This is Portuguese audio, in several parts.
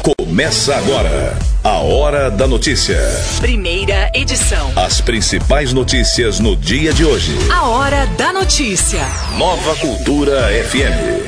Começa agora a Hora da Notícia. Primeira edição. As principais notícias no dia de hoje. A Hora da Notícia. Nova Cultura FM.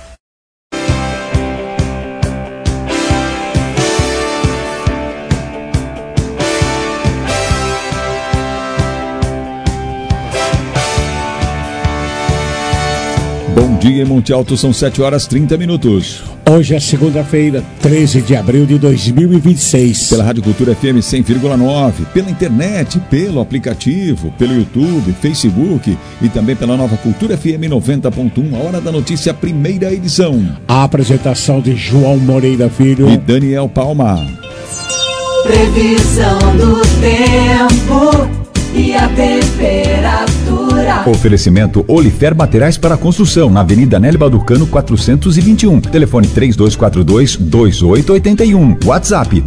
Bom dia, Monte Alto, são 7h30. Hoje é segunda-feira, 13 de abril de 2026. Pela Rádio Cultura FM 100,9, pela internet, pelo aplicativo, pelo YouTube, Facebook e também pela Nova Cultura FM 90.1, a Hora da Notícia, primeira edição. A apresentação de João Moreira Filho e Daniel Palma. Previsão do tempo e a temperatura. Oferecimento Olifer Materiais para Construção, na Avenida Nélio Balducano 421. Telefone 3242-2881. WhatsApp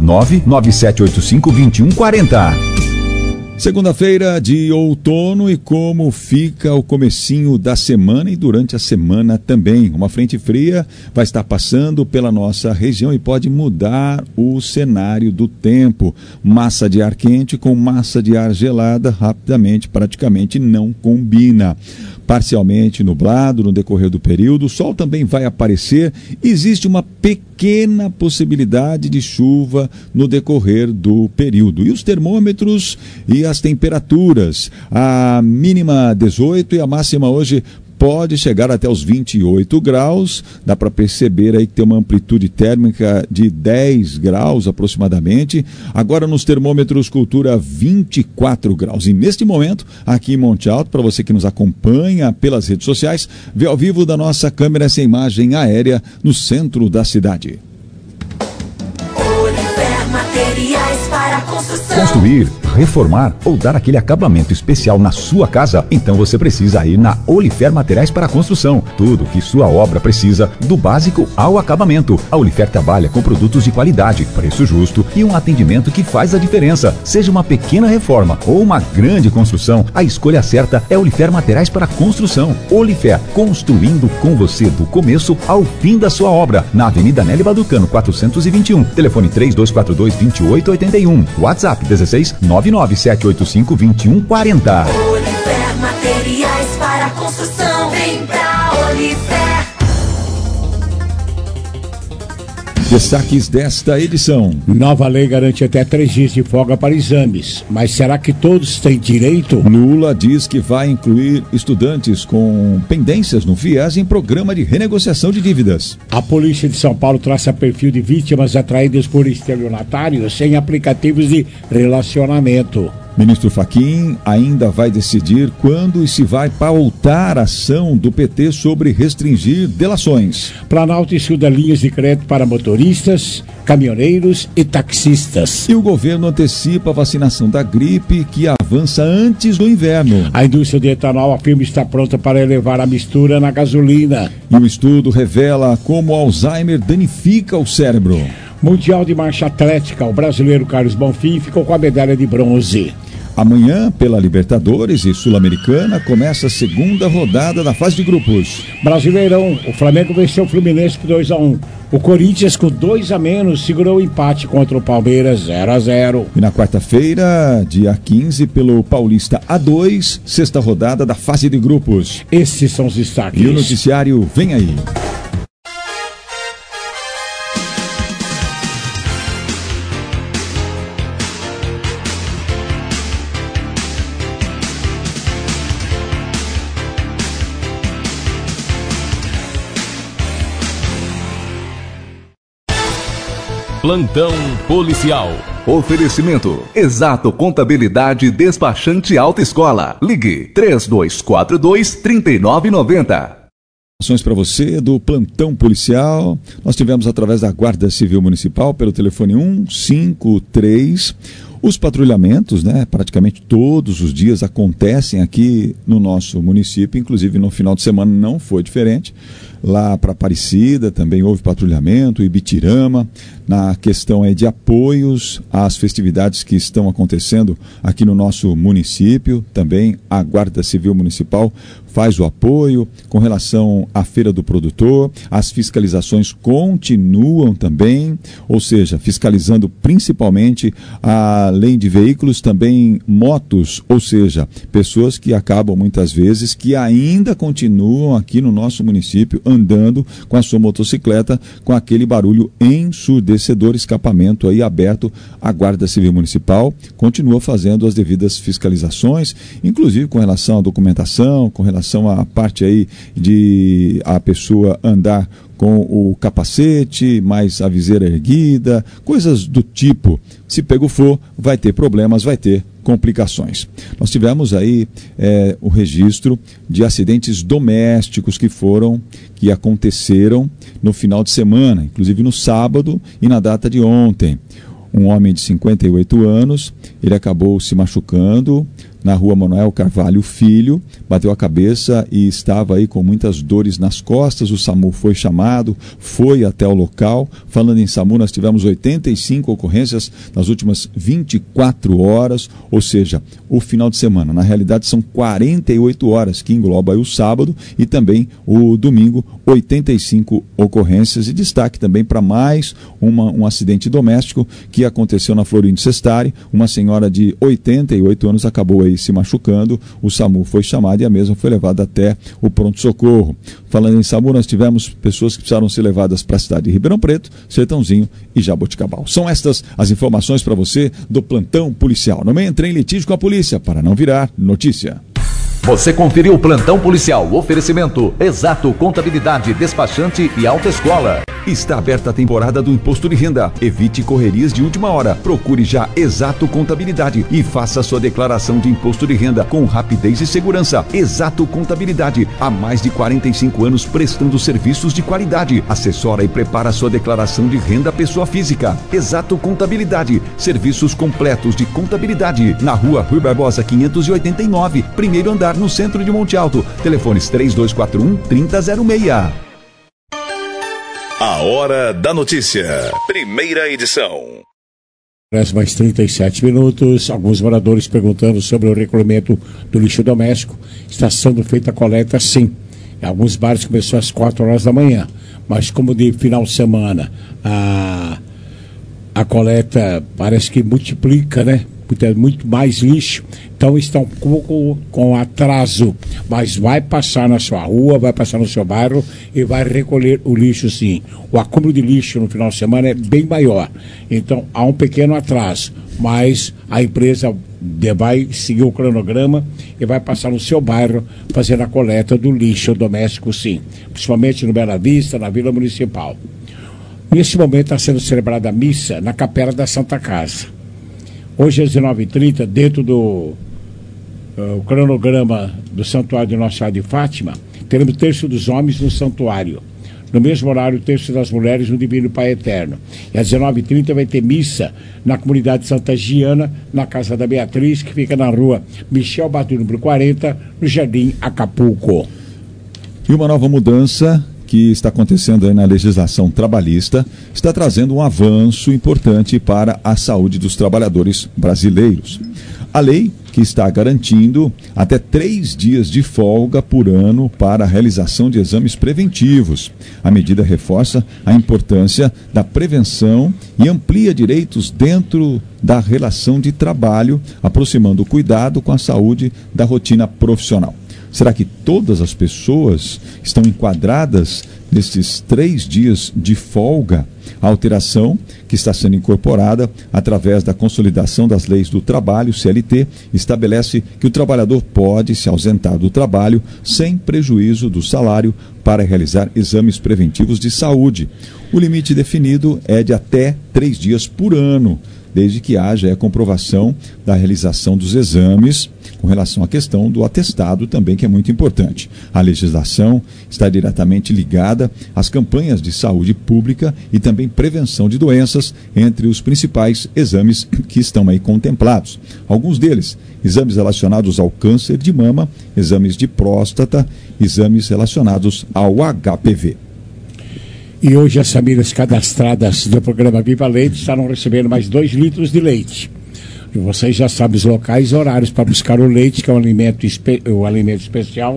99785-2140. Segunda-feira de outono e como fica o comecinho da semana e durante a semana também. Uma frente fria vai estar passando pela nossa região e pode mudar o cenário do tempo. Massa de ar quente com massa de ar gelada rapidamente, praticamente não combina. Parcialmente nublado no decorrer do período, o sol também vai aparecer, existe uma pequena possibilidade de chuva no decorrer do período. E os termômetros e as temperaturas, a mínima 18 e a máxima hoje pode chegar até os 28 graus, dá para perceber aí que tem uma amplitude térmica de 10 graus aproximadamente. Agora nos termômetros Cultura 24 graus. E neste momento, aqui em Monte Alto, para você que nos acompanha pelas redes sociais, vê ao vivo da nossa câmera essa imagem aérea no centro da cidade. Olifer Materiais para Construção. Construir, reformar ou dar aquele acabamento especial na sua casa? Então você precisa ir na Olifer Materiais para Construção. Tudo que sua obra precisa, do básico ao acabamento. A Olifer trabalha com produtos de qualidade, preço justo e um atendimento que faz a diferença. Seja uma pequena reforma ou uma grande construção, a escolha certa é Olifer Materiais para Construção. Olifer, construindo com você do começo ao fim da sua obra. Na Avenida Nélio Balducano 421. Telefone 3242-2881. WhatsApp 16 99785-2140. Olifer Materiais para Construção. Vem pra Olifer. Destaques desta edição. Nova lei garante até 3 dias de folga para exames. Mas será que todos têm direito? Lula diz que vai incluir estudantes com pendências no FIES em programa de renegociação de dívidas. A Polícia de São Paulo traça perfil de vítimas atraídas por estelionatários sem aplicativos de relacionamento. Ministro Fachin ainda vai decidir quando e se vai pautar a ação do PT sobre restringir delações. Planalto estuda linhas de crédito para motoristas, caminhoneiros e taxistas. E o governo antecipa a vacinação da gripe, que avança antes do inverno. A indústria de etanol afirma estar pronta para elevar a mistura na gasolina. E o estudo revela como o Alzheimer danifica o cérebro. Mundial de Marcha Atlética, o brasileiro Carlos Bonfim ficou com a medalha de bronze. Amanhã, pela Libertadores e Sul-Americana, começa a segunda rodada da fase de grupos. Brasileirão, o Flamengo venceu o Fluminense por 2-1. O Corinthians, com 2 a menos, segurou o empate contra o Palmeiras 0-0. E na quarta-feira, dia 15, pelo Paulista A2, sexta rodada da fase de grupos. Esses são os destaques. E o noticiário vem aí. Plantão policial. Oferecimento: Exato Contabilidade Despachante Alta Escola. Ligue 3242-3990. Informações para você do plantão policial. Nós tivemos através da Guarda Civil Municipal pelo telefone 153. Os patrulhamentos, praticamente todos os dias acontecem aqui no nosso município, inclusive no final de semana não foi diferente. Lá para Aparecida também houve patrulhamento, Ibitirama, na questão de apoios às festividades que estão acontecendo aqui no nosso município. Também a Guarda Civil Municipal faz o apoio com relação à Feira do Produtor. As fiscalizações continuam também, ou seja, fiscalizando principalmente além de veículos, também motos, ou seja, pessoas que acabam muitas vezes, que ainda continuam aqui no nosso município andando com a sua motocicleta com aquele barulho ensurdecedor, escapamento aí aberto. A Guarda Civil Municipal continua fazendo as devidas fiscalizações, inclusive com relação à documentação, com relação à parte aí de a pessoa andar com o capacete, mais a viseira erguida, coisas do tipo. Se pego for, vai ter problemas, vai ter complicações. Nós tivemos aí o registro de acidentes domésticos que aconteceram no final de semana, inclusive no sábado e na data de ontem. Um homem de 58 anos, ele acabou se machucando na rua Manuel Carvalho Filho, bateu a cabeça e estava aí com muitas dores nas costas. O SAMU foi chamado, foi até o local. Falando em SAMU, nós tivemos 85 ocorrências nas últimas 24 horas, ou seja, o final de semana. Na realidade são 48 horas, que engloba aí o sábado e também o domingo, 85 ocorrências. E destaque também para mais um acidente doméstico que aconteceu na Florindo Sestari. Uma senhora de 88 anos acabou aí se machucando. O SAMU foi chamado e a mesma foi levada até o pronto-socorro. Falando em SAMU, nós tivemos pessoas que precisaram ser levadas para a cidade de Ribeirão Preto, Sertãozinho e Jaboticabal. São estas as informações para você do plantão policial. Não entre em litígio com a polícia para não virar notícia. Você conferiu o Plantão Policial. Oferecimento Exato Contabilidade, Despachante e Autoescola. Está aberta a temporada do Imposto de Renda. Evite correrias de última hora. Procure já Exato Contabilidade e faça sua declaração de Imposto de Renda com rapidez e segurança. Exato Contabilidade. Há mais de 45 anos prestando serviços de qualidade. Assessora e prepara sua declaração de renda pessoa física. Exato Contabilidade. Serviços completos de contabilidade. Na rua Rui Barbosa 589, primeiro andar, no centro de Monte Alto. Telefones 3241-3006. A Hora da Notícia. Primeira edição. Mais 37 minutos. Alguns moradores perguntando sobre o recolhimento do lixo doméstico. Está sendo feita a coleta, sim. Em alguns bares começou às 4 horas da manhã. Mas como de final de semana a coleta parece que multiplica, né? Muito mais lixo, então está um pouco com atraso, mas vai passar na sua rua, vai passar no seu bairro e vai recolher o lixo, sim. O acúmulo de lixo no final de semana é bem maior, então há um pequeno atraso, mas a empresa vai seguir o cronograma e vai passar no seu bairro fazendo a coleta do lixo doméstico, sim, principalmente no Bela Vista, na Vila Municipal. Neste momento está sendo celebrada a missa na Capela da Santa Casa. Hoje às 19h30, dentro do cronograma do Santuário de Nossa Senhora de Fátima, teremos o terço dos homens no santuário. No mesmo horário, o terço das mulheres no Divino Pai Eterno. E às 19h30 vai ter missa na comunidade Santa Giana, na Casa da Beatriz, que fica na rua Michel Batu, número 40, no Jardim Acapulco. E uma nova mudança que está acontecendo aí na legislação trabalhista está trazendo um avanço importante para a saúde dos trabalhadores brasileiros. A lei que está garantindo até 3 dias de folga por ano para a realização de exames preventivos. A medida reforça a importância da prevenção e amplia direitos dentro da relação de trabalho, aproximando o cuidado com a saúde da rotina profissional. Será que todas as pessoas estão enquadradas nesses 3 dias de folga? A alteração que está sendo incorporada através da consolidação das leis do trabalho, CLT, estabelece que o trabalhador pode se ausentar do trabalho sem prejuízo do salário para realizar exames preventivos de saúde. O limite definido é de até 3 dias por ano, desde que haja a comprovação da realização dos exames, com relação à questão do atestado também, que é muito importante. A legislação está diretamente ligada às campanhas de saúde pública e também prevenção de doenças, entre os principais exames que estão aí contemplados. Alguns deles, exames relacionados ao câncer de mama, exames de próstata, exames relacionados ao HPV. E hoje as famílias cadastradas do programa Viva Leite estarão recebendo mais 2 litros de leite. E vocês já sabem os locais e horários para buscar o leite, que é um alimento especial,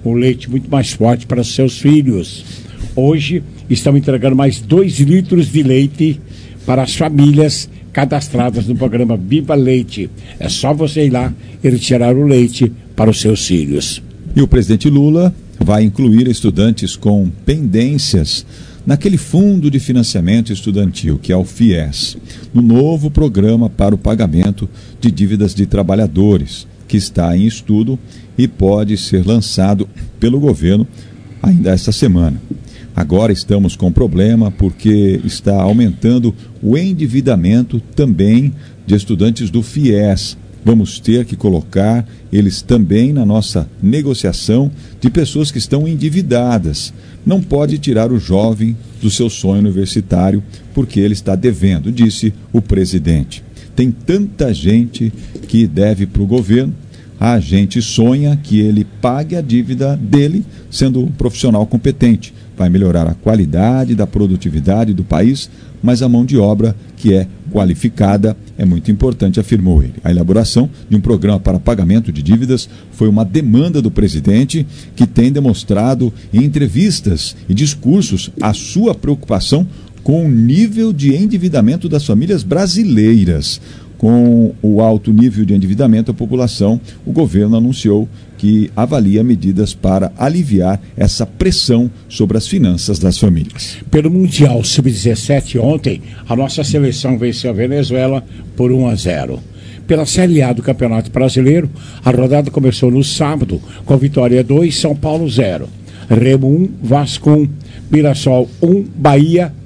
um leite muito mais forte para seus filhos. Hoje estamos entregando mais 2 litros de leite para as famílias cadastradas no programa Viva Leite. É só você ir lá e retirar o leite para os seus filhos. E o presidente Lula vai incluir estudantes com pendências naquele fundo de financiamento estudantil, que é o FIES, no novo programa para o pagamento de dívidas de trabalhadores, que está em estudo e pode ser lançado pelo governo ainda esta semana. Agora estamos com problema porque está aumentando o endividamento também de estudantes do FIES. Vamos ter que colocar eles também na nossa negociação de pessoas que estão endividadas. Não pode tirar o jovem do seu sonho universitário porque ele está devendo, disse o presidente. Tem tanta gente que deve para o governo. A gente sonha que ele pague a dívida dele sendo um profissional competente. Vai melhorar a qualidade da produtividade do país, mas a mão de obra que é qualificada é muito importante, afirmou ele. A elaboração de um programa para pagamento de dívidas foi uma demanda do presidente, que tem demonstrado em entrevistas e discursos a sua preocupação com o nível de endividamento das famílias brasileiras. Com o alto nível de endividamento da população, o governo anunciou que avalia medidas para aliviar essa pressão sobre as finanças das famílias. Pelo Mundial Sub-17 ontem, a nossa seleção venceu a Venezuela por 1-0. Pela Série A do Campeonato Brasileiro, a rodada começou no sábado com Vitória 2, São Paulo 0. Remo 1, Vasco 1, Mirassol 1, Bahia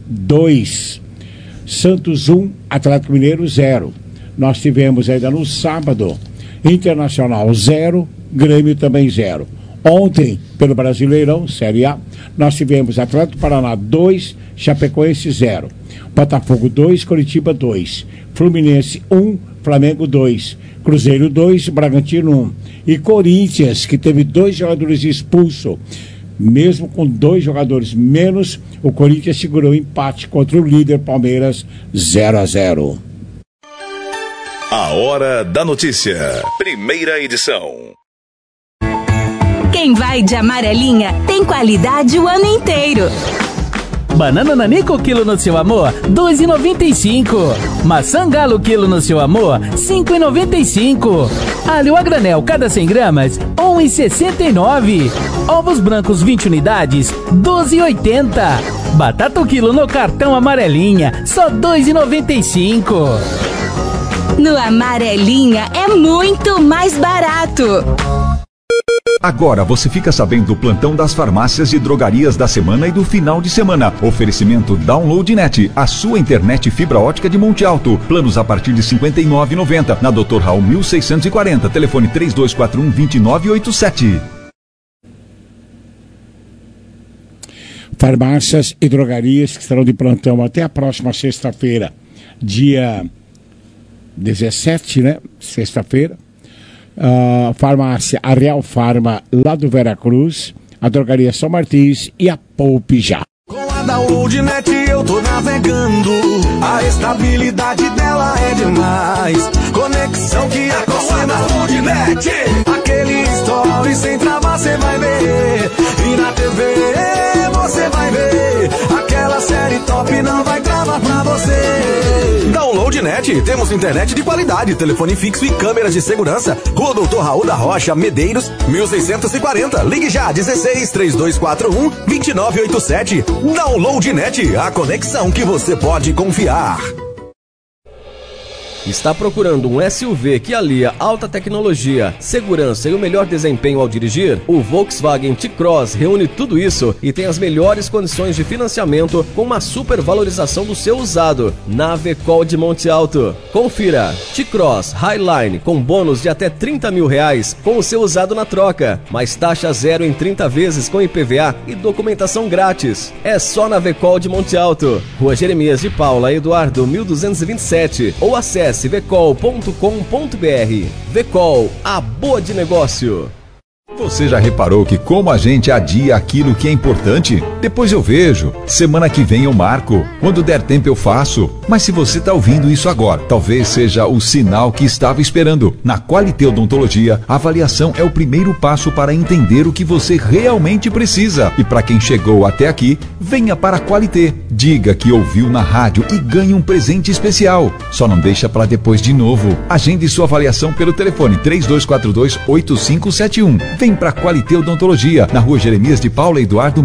2. Santos 1, Atlético Mineiro 0. Nós tivemos ainda no sábado, Internacional 0, Grêmio também 0. Ontem, pelo Brasileirão, Série A, nós tivemos Atlético Paraná 2, Chapecoense 0. Botafogo 2, Coritiba 2. Fluminense 1, Flamengo 2. Cruzeiro 2, Bragantino 1. E Corinthians, que teve 2 jogadores expulsos. Mesmo com 2 jogadores menos, o Corinthians segurou o empate contra o líder Palmeiras 0-0. A Hora da Notícia. Primeira edição. Quem vai de amarelinha tem qualidade o ano inteiro. Banana nanico quilo no seu amor, R$ 2,95. Maçã galo quilo no seu amor, R$ 5,95. Alho a granel cada 100 gramas, R$ 1,69. Ovos brancos 20 unidades, R$ 12,80. Batata o quilo no cartão amarelinha, só R$ 2,95. No Amarelinha é muito mais barato. Agora você fica sabendo do plantão das farmácias e drogarias da semana e do final de semana. Oferecimento DownloadNet, a sua internet fibra ótica de Monte Alto. Planos a partir de R$ 59,90. Na Dr. Raul 1640, telefone 3241-2987. Farmácias e drogarias que estarão de plantão até a próxima sexta-feira, dia 17, né? Sexta-feira. Farmácia, a Real Farma, lá do Veracruz, a Drogaria São Martins e a Poupe Já. Com a DownloadNet eu tô navegando, a estabilidade dela é demais. Conexão que é com a DownloadNet, aquele story sem travar cê vai ver. E na TV você vai ver, aquela série top não vai travar pra você. DownloadNet, temos internet de qualidade, telefone fixo e câmeras de segurança. Rua Doutor Raul da Rocha, Medeiros, 1640. Ligue já, 16-3241-2987. DownloadNet, a conexão que você pode confiar. Está procurando um SUV que alia alta tecnologia, segurança e o melhor desempenho ao dirigir? O Volkswagen T-Cross reúne tudo isso e tem as melhores condições de financiamento com uma super valorização do seu usado na Vecol de Monte Alto. Confira, T-Cross Highline com bônus de até R$30 mil com o seu usado na troca, mais taxa zero em 30 vezes com IPVA e documentação grátis. É só na Vecol de Monte Alto, Rua Jeremias de Paula Eduardo 1227, ou acesse vecol.com.br. Vecol, a boa de negócio. Você já reparou que como a gente adia aquilo que é importante? Depois eu vejo. Semana que vem eu marco. Quando der tempo eu faço. Mas se você está ouvindo isso agora, talvez seja o sinal que estava esperando. Na Qualité Odontologia, a avaliação é o primeiro passo para entender o que você realmente precisa. E para quem chegou até aqui, venha para a Qualité. Diga que ouviu na rádio e ganhe um presente especial. Só não deixa para depois de novo. Agende sua avaliação pelo telefone 3242-8571. Vem para Qualité Odontologia, na Rua Jeremias de Paula Eduardo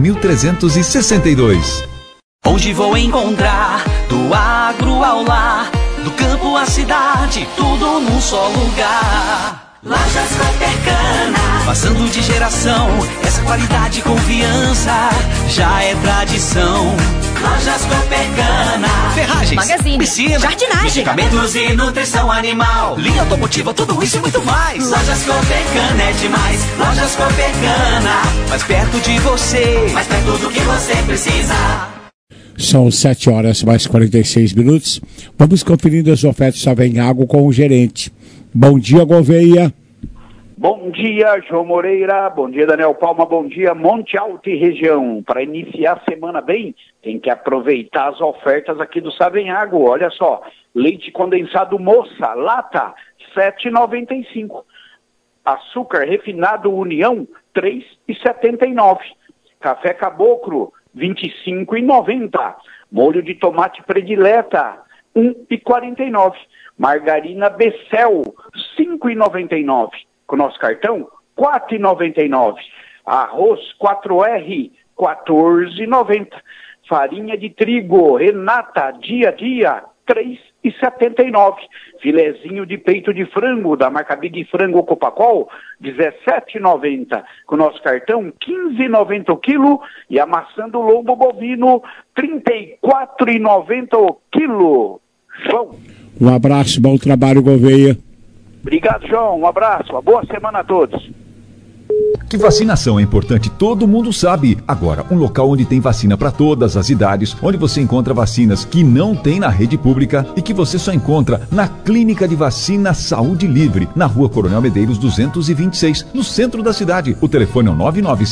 1362. Onde vou encontrar do agro ao lar, do campo à cidade, tudo num só lugar. Lajas Coopercana, passando de geração, essa qualidade e confiança já é tradição. Lojas Coopercana, ferragens, magazine, piscina, jardinagem, medicamentos e nutrição animal, linha automotiva, tudo isso e muito mais. Lojas Coopercana é demais. Lojas Coopercana, mais perto de você, mais perto do que você precisa. São 7 horas mais 46 minutos. Vamos conferindo as ofertas Savenhago com o gerente. Bom dia, Gouveia. Bom dia, João Moreira. Bom dia, Daniel Palma. Bom dia, Monte Alto e região. Para iniciar a semana bem, tem que aproveitar as ofertas aqui do Savenhago. Olha só, leite condensado Moça, lata, R$ 7,95. Açúcar refinado União, R$ 3,79. Café Caboclo, R$ 25,90. Molho de tomate predileta, R$ 1,49. Margarina Becel, R$ 5,99. Com nosso cartão, R$ 4,99. Arroz 4R, R$ 14,90. Farinha de trigo Renata Dia a Dia, R$ 3,79. Filezinho de peito de frango da marca Big Frango Copacol, R$ 17,90. Com nosso cartão, R$ 15,90 o quilo. E a maçã do lombo bovino, R$ 34,90 o quilo. João. Um abraço, bom trabalho, Gouveia. Obrigado, João. Um abraço. Uma boa semana a todos. Que vacinação é importante, todo mundo sabe. Agora, um local onde tem vacina para todas as idades, onde você encontra vacinas que não tem na rede pública e que você só encontra na Clínica de Vacina Saúde Livre, na Rua Coronel Medeiros 226, no centro da cidade. O telefone é o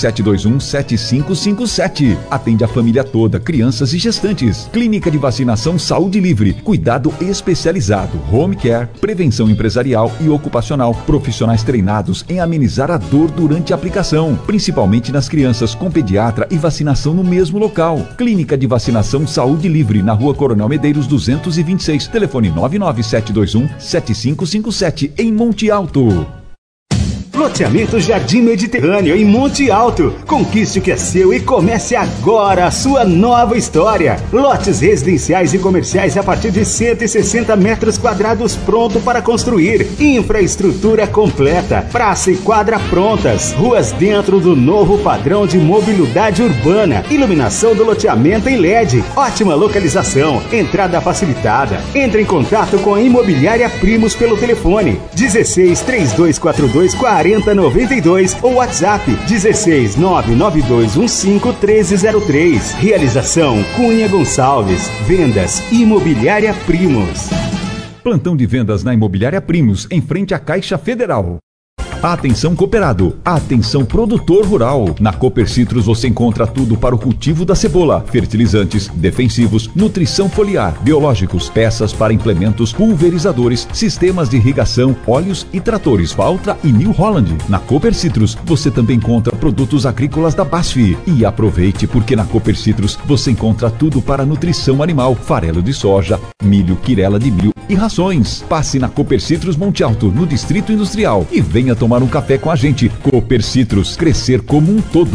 99721-7557. Atende a família toda, crianças e gestantes. Clínica de Vacinação Saúde Livre, cuidado especializado, home care, prevenção empresarial e ocupacional, profissionais treinados em amenizar a dor durante a aplicação, principalmente nas crianças, com pediatra e vacinação no mesmo local. Clínica de Vacinação Saúde Livre, na Rua Coronel Medeiros 226, telefone 99721-7557, em Monte Alto. Loteamento Jardim Mediterrâneo, em Monte Alto. Conquiste o que é seu e comece agora a sua nova história. Lotes residenciais e comerciais a partir de 160 metros quadrados pronto para construir. Infraestrutura completa. Praça e quadra prontas. Ruas dentro do novo padrão de mobilidade urbana. Iluminação do loteamento em LED. Ótima localização. Entrada facilitada. Entre em contato com a Imobiliária Primos pelo telefone 16 3242 4092 ou WhatsApp 16 99215 1303. Realização Cunha Gonçalves. Vendas Imobiliária Primos. Plantão de vendas na Imobiliária Primos, em frente à Caixa Federal. Atenção cooperado, atenção produtor rural. Na Cooper Citrus você encontra tudo para o cultivo da cebola: fertilizantes, defensivos, nutrição foliar, biológicos, peças para implementos, pulverizadores, sistemas de irrigação, óleos e tratores Valtra e New Holland. Na Cooper Citrus você também encontra produtos agrícolas da BASF. E aproveite, porque na Cooper Citrus você encontra tudo para nutrição animal: farelo de soja, milho, quirela de milho e rações. Passe na Cooper Citrus Monte Alto, no Distrito Industrial, e venha tomar um café com a gente. Cooper Citrus, crescer como um todo.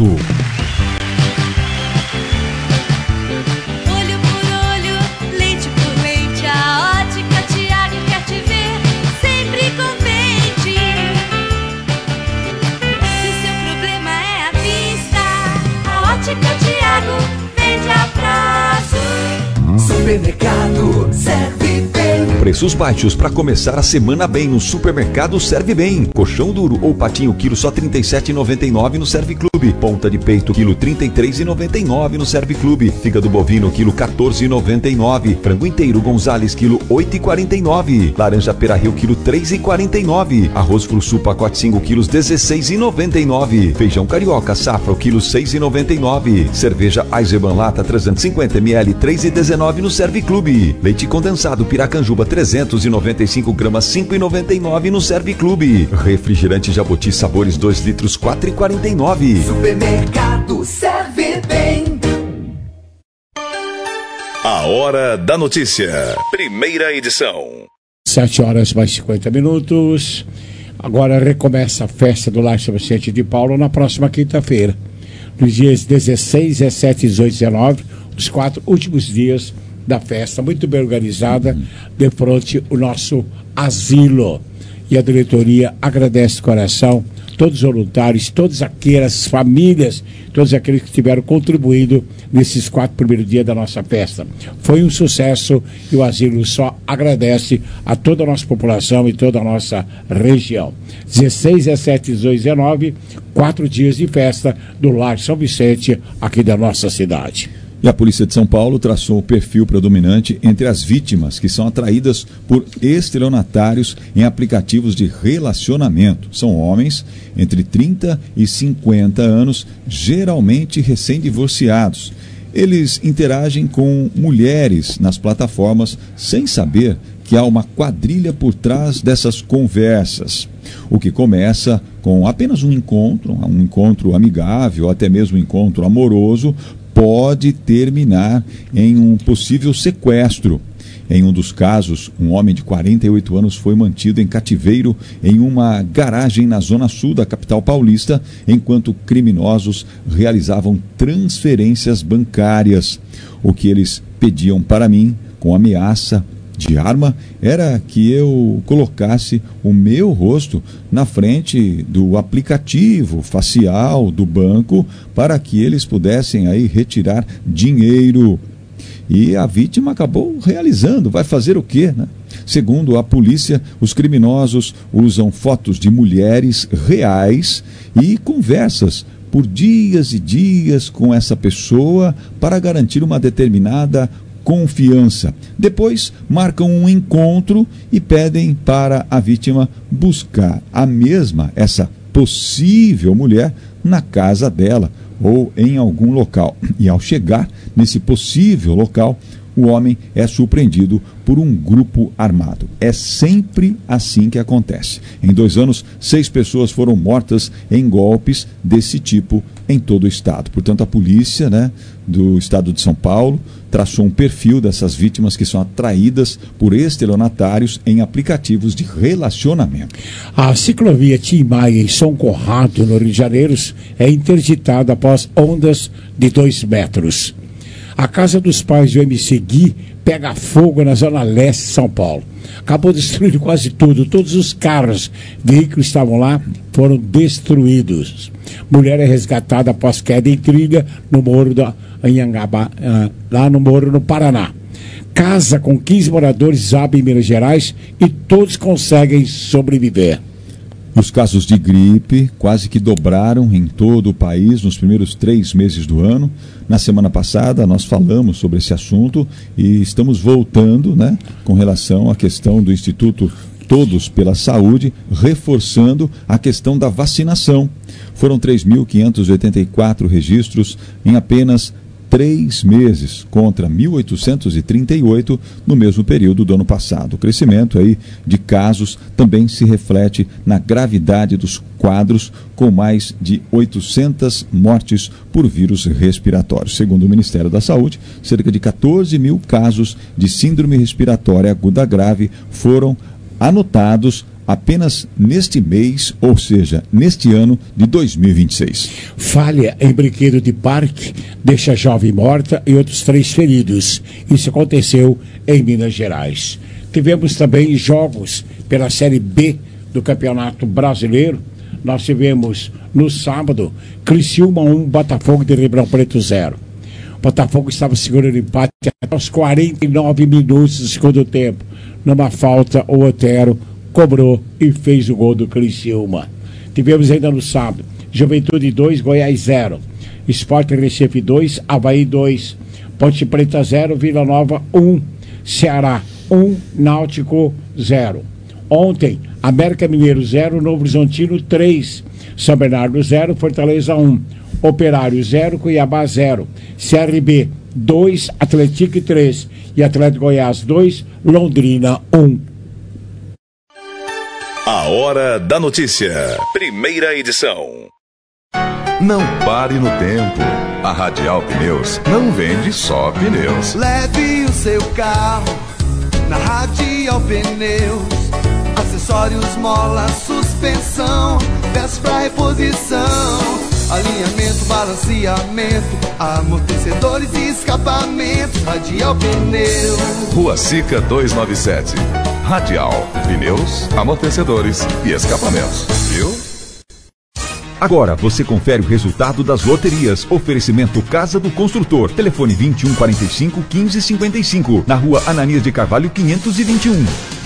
Olho por olho, leite por leite, a Ótica Tiago quer te ver sempre contente. Se o seu problema é a vista, a Ótica Tiago vende a prazo. Supermercado Serve Bem. Preços baixos para começar a semana bem no Supermercado Serve Bem. Colchão duro ou patinho quilo só R$ 37,99 no Serve Clube. Ponta de peito, quilo 33,99 no Serviclube. Fígado bovino, quilo 14,99. Frango inteiro Gonzales, quilo 8,49. Laranja Pera-Rio, quilo 3,49. Arroz Frussu, pacote 5 quilos, 16,99. Feijão carioca Safra, quilo 6,99. Cerveja Eisenbahn lata 350 ml, 3,19 no Serviclube. Leite condensado Piracanjuba, 395 gramas, 5,99 no Serviclube. Refrigerante Jabuti Sabores 2 litros, 4,49. Supermercado Serve Bem. A Hora da Notícia. Primeira edição. 7h mais 50. Agora recomeça a festa do Lar São Vicente de Paulo na próxima quinta-feira. Nos dias 16, 17, 18 e 19, os 4 últimos dias da festa, muito bem organizada, de frente o nosso asilo. E a diretoria agradece de coração todos os voluntários, todas aquelas famílias, todos aqueles que estiveram contribuindo nesses 4 primeiros dias da nossa festa. Foi um sucesso e o asilo só agradece a toda a nossa população e toda a nossa região. 16, 17, 18 e 19, 4 dias de festa do Lar São Vicente, aqui da nossa cidade. E a Polícia de São Paulo traçou o perfil predominante entre as vítimas que são atraídas por estelionatários em aplicativos de relacionamento. São homens entre 30 e 50 anos, geralmente recém-divorciados. Eles interagem com mulheres nas plataformas sem saber que há uma quadrilha por trás dessas conversas. O que começa com apenas um encontro amigável, ou até mesmo um encontro amoroso, pode terminar em um possível sequestro. Em um dos casos, um homem de 48 anos foi mantido em cativeiro em uma garagem na zona sul da capital paulista, enquanto criminosos realizavam transferências bancárias. O que eles pediam para mim, com ameaça de arma, era que eu colocasse o meu rosto na frente do aplicativo facial do banco para que eles pudessem aí retirar dinheiro. E a vítima acabou realizando. Vai fazer o quê, né? Segundo a polícia, os criminosos usam fotos de mulheres reais e conversas por dias e dias com essa pessoa para garantir uma determinada confiança. Depois marcam um encontro e pedem para a vítima buscar essa possível mulher na casa dela ou em algum local. E ao chegar nesse possível local, o homem é surpreendido por um grupo armado. É sempre assim que acontece. Em 2 anos, 6 pessoas foram mortas em golpes desse tipo em todo o estado. Portanto, a polícia, do estado de São Paulo traçou um perfil dessas vítimas que são atraídas por estelionatários em aplicativos de relacionamento. A ciclovia Tim Maia em São Conrado, no Rio de Janeiro, é interditada após ondas de 2 metros. A casa dos pais do MC Gui pega fogo na zona leste de São Paulo. Acabou destruindo quase tudo. Todos os carros, veículos que estavam lá foram destruídos. Mulher é resgatada após queda em trilha no Morro da Anhangaba, lá no Morro, no Paraná. Casa com 15 moradores abre em Minas Gerais e todos conseguem sobreviver. Os casos de gripe quase que dobraram em todo o país nos primeiros 3 meses do ano. Na semana passada nós falamos sobre esse assunto e estamos voltando, com relação à questão do Instituto Todos pela Saúde, reforçando a questão da vacinação. Foram 3.584 registros em apenas 3 meses, contra 1.838 no mesmo período do ano passado. O crescimento aí de casos também se reflete na gravidade dos quadros, com mais de 800 mortes por vírus respiratório. Segundo o Ministério da Saúde, cerca de 14 mil casos de síndrome respiratória aguda grave foram anotados apenas neste mês, ou seja, neste ano de 2026. Falha em brinquedo de parque deixa jovem morta e outros 3 feridos. Isso aconteceu em Minas Gerais. Tivemos também jogos pela Série B do Campeonato Brasileiro. Nós tivemos no sábado Criciúma 1, Botafogo de Ribeirão Preto 0. O Botafogo estava segurando empate até os 49 minutos do segundo tempo. Numa falta, o Otero cobrou e fez o gol do Criciúma. Tivemos ainda no sábado Juventude 2, Goiás 0. Sport Recife 2, Avaí 2. Ponte Preta 0, Vila Nova 1. Ceará 1, Náutico 0. Ontem, América Mineiro 0, Novo Horizontino 3. São Bernardo 0, Fortaleza 1. Operário 0, Cuiabá 0. CRB 2, Atlético 3. E Atlético Goiás 2, Londrina 1. A Hora da Notícia. Primeira edição. Não pare no tempo. A Radial Pneus não vende só pneus. Leve o seu carro na Radial Pneus. Acessórios, mola, suspensão, peças pra reposição, alinhamento, balanceamento, amortecedores e escapamentos. Radial Pneus. Rua Sica 297. Radial Pneus, amortecedores e escapamentos. Viu? Agora você confere o resultado das loterias. Oferecimento Casa do Construtor. Telefone 2145 1555. Na Rua Ananias de Carvalho 521.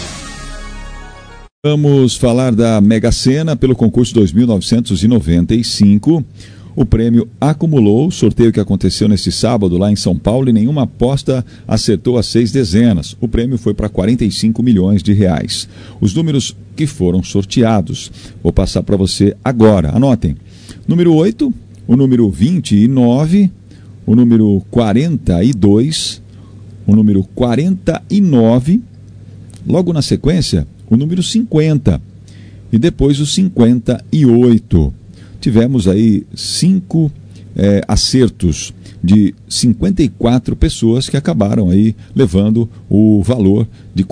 Vamos falar da Mega Sena pelo concurso 2.995. O prêmio acumulou, sorteio que aconteceu neste sábado lá em São Paulo e nenhuma aposta acertou as 6 dezenas. O prêmio foi para 45 milhões de reais. Os números que foram sorteados, vou passar para você agora. Anotem. Número 8, o número 29, o número 42, o número 49, logo na sequência, o número 50 e depois o 58. Tivemos aí 5 acertos de 54 pessoas que acabaram aí levando o valor de R$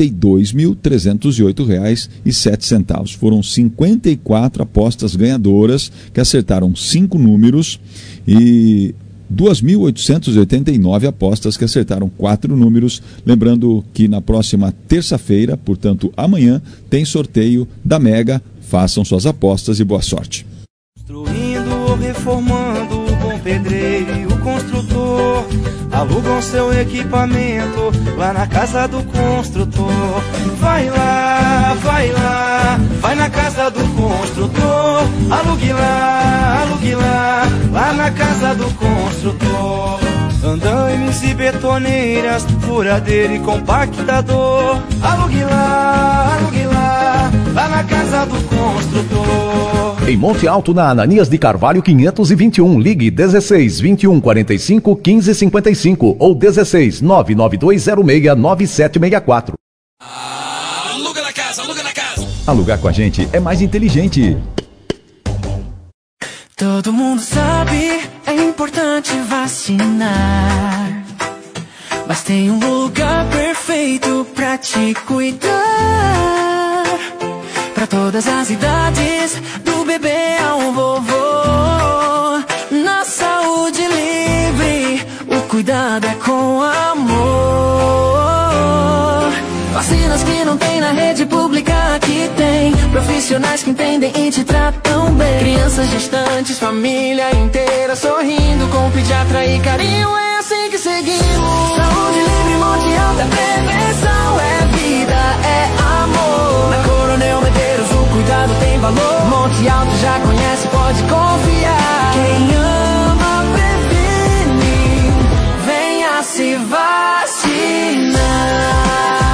42.308,07. Foram 54 apostas ganhadoras que acertaram 5 números e 2.889 apostas que acertaram 4 números. Lembrando que na próxima terça-feira, portanto amanhã, tem sorteio da Mega. Façam suas apostas e boa sorte. Construindo ou reformando com pedreiro, o construtor alugam seu equipamento lá na casa do construtor. Vai lá, vai na casa do construtor. Alugue lá, lá na casa do construtor. Andaimes e betoneiras, furadeira e compactador. Alugue lá, lá na casa do construtor. Em Monte Alto, na Ananias de Carvalho 521, ligue 16 21 45 15 55 ou 16 99206 9764. Aluga na casa, aluga na casa. Alugar com a gente é mais inteligente. Todo mundo sabe, é importante vacinar, mas tem um lugar perfeito pra te cuidar. Pra todas as idades, do bebê ao vovô. Na saúde livre, o cuidado é com amor. Vacinas que não tem na rede pública, aqui tem. Profissionais que entendem e te tratam bem. Crianças gestantes, família inteira sorrindo com pediatra e carinho. É assim que seguimos. Saúde livre, Monte Alto é prevenção, é vida, é amor. Na Coronel Medeiros o cuidado tem valor. Monte Alto já conhece, pode confiar. Quem ama previne, venha se vacinar.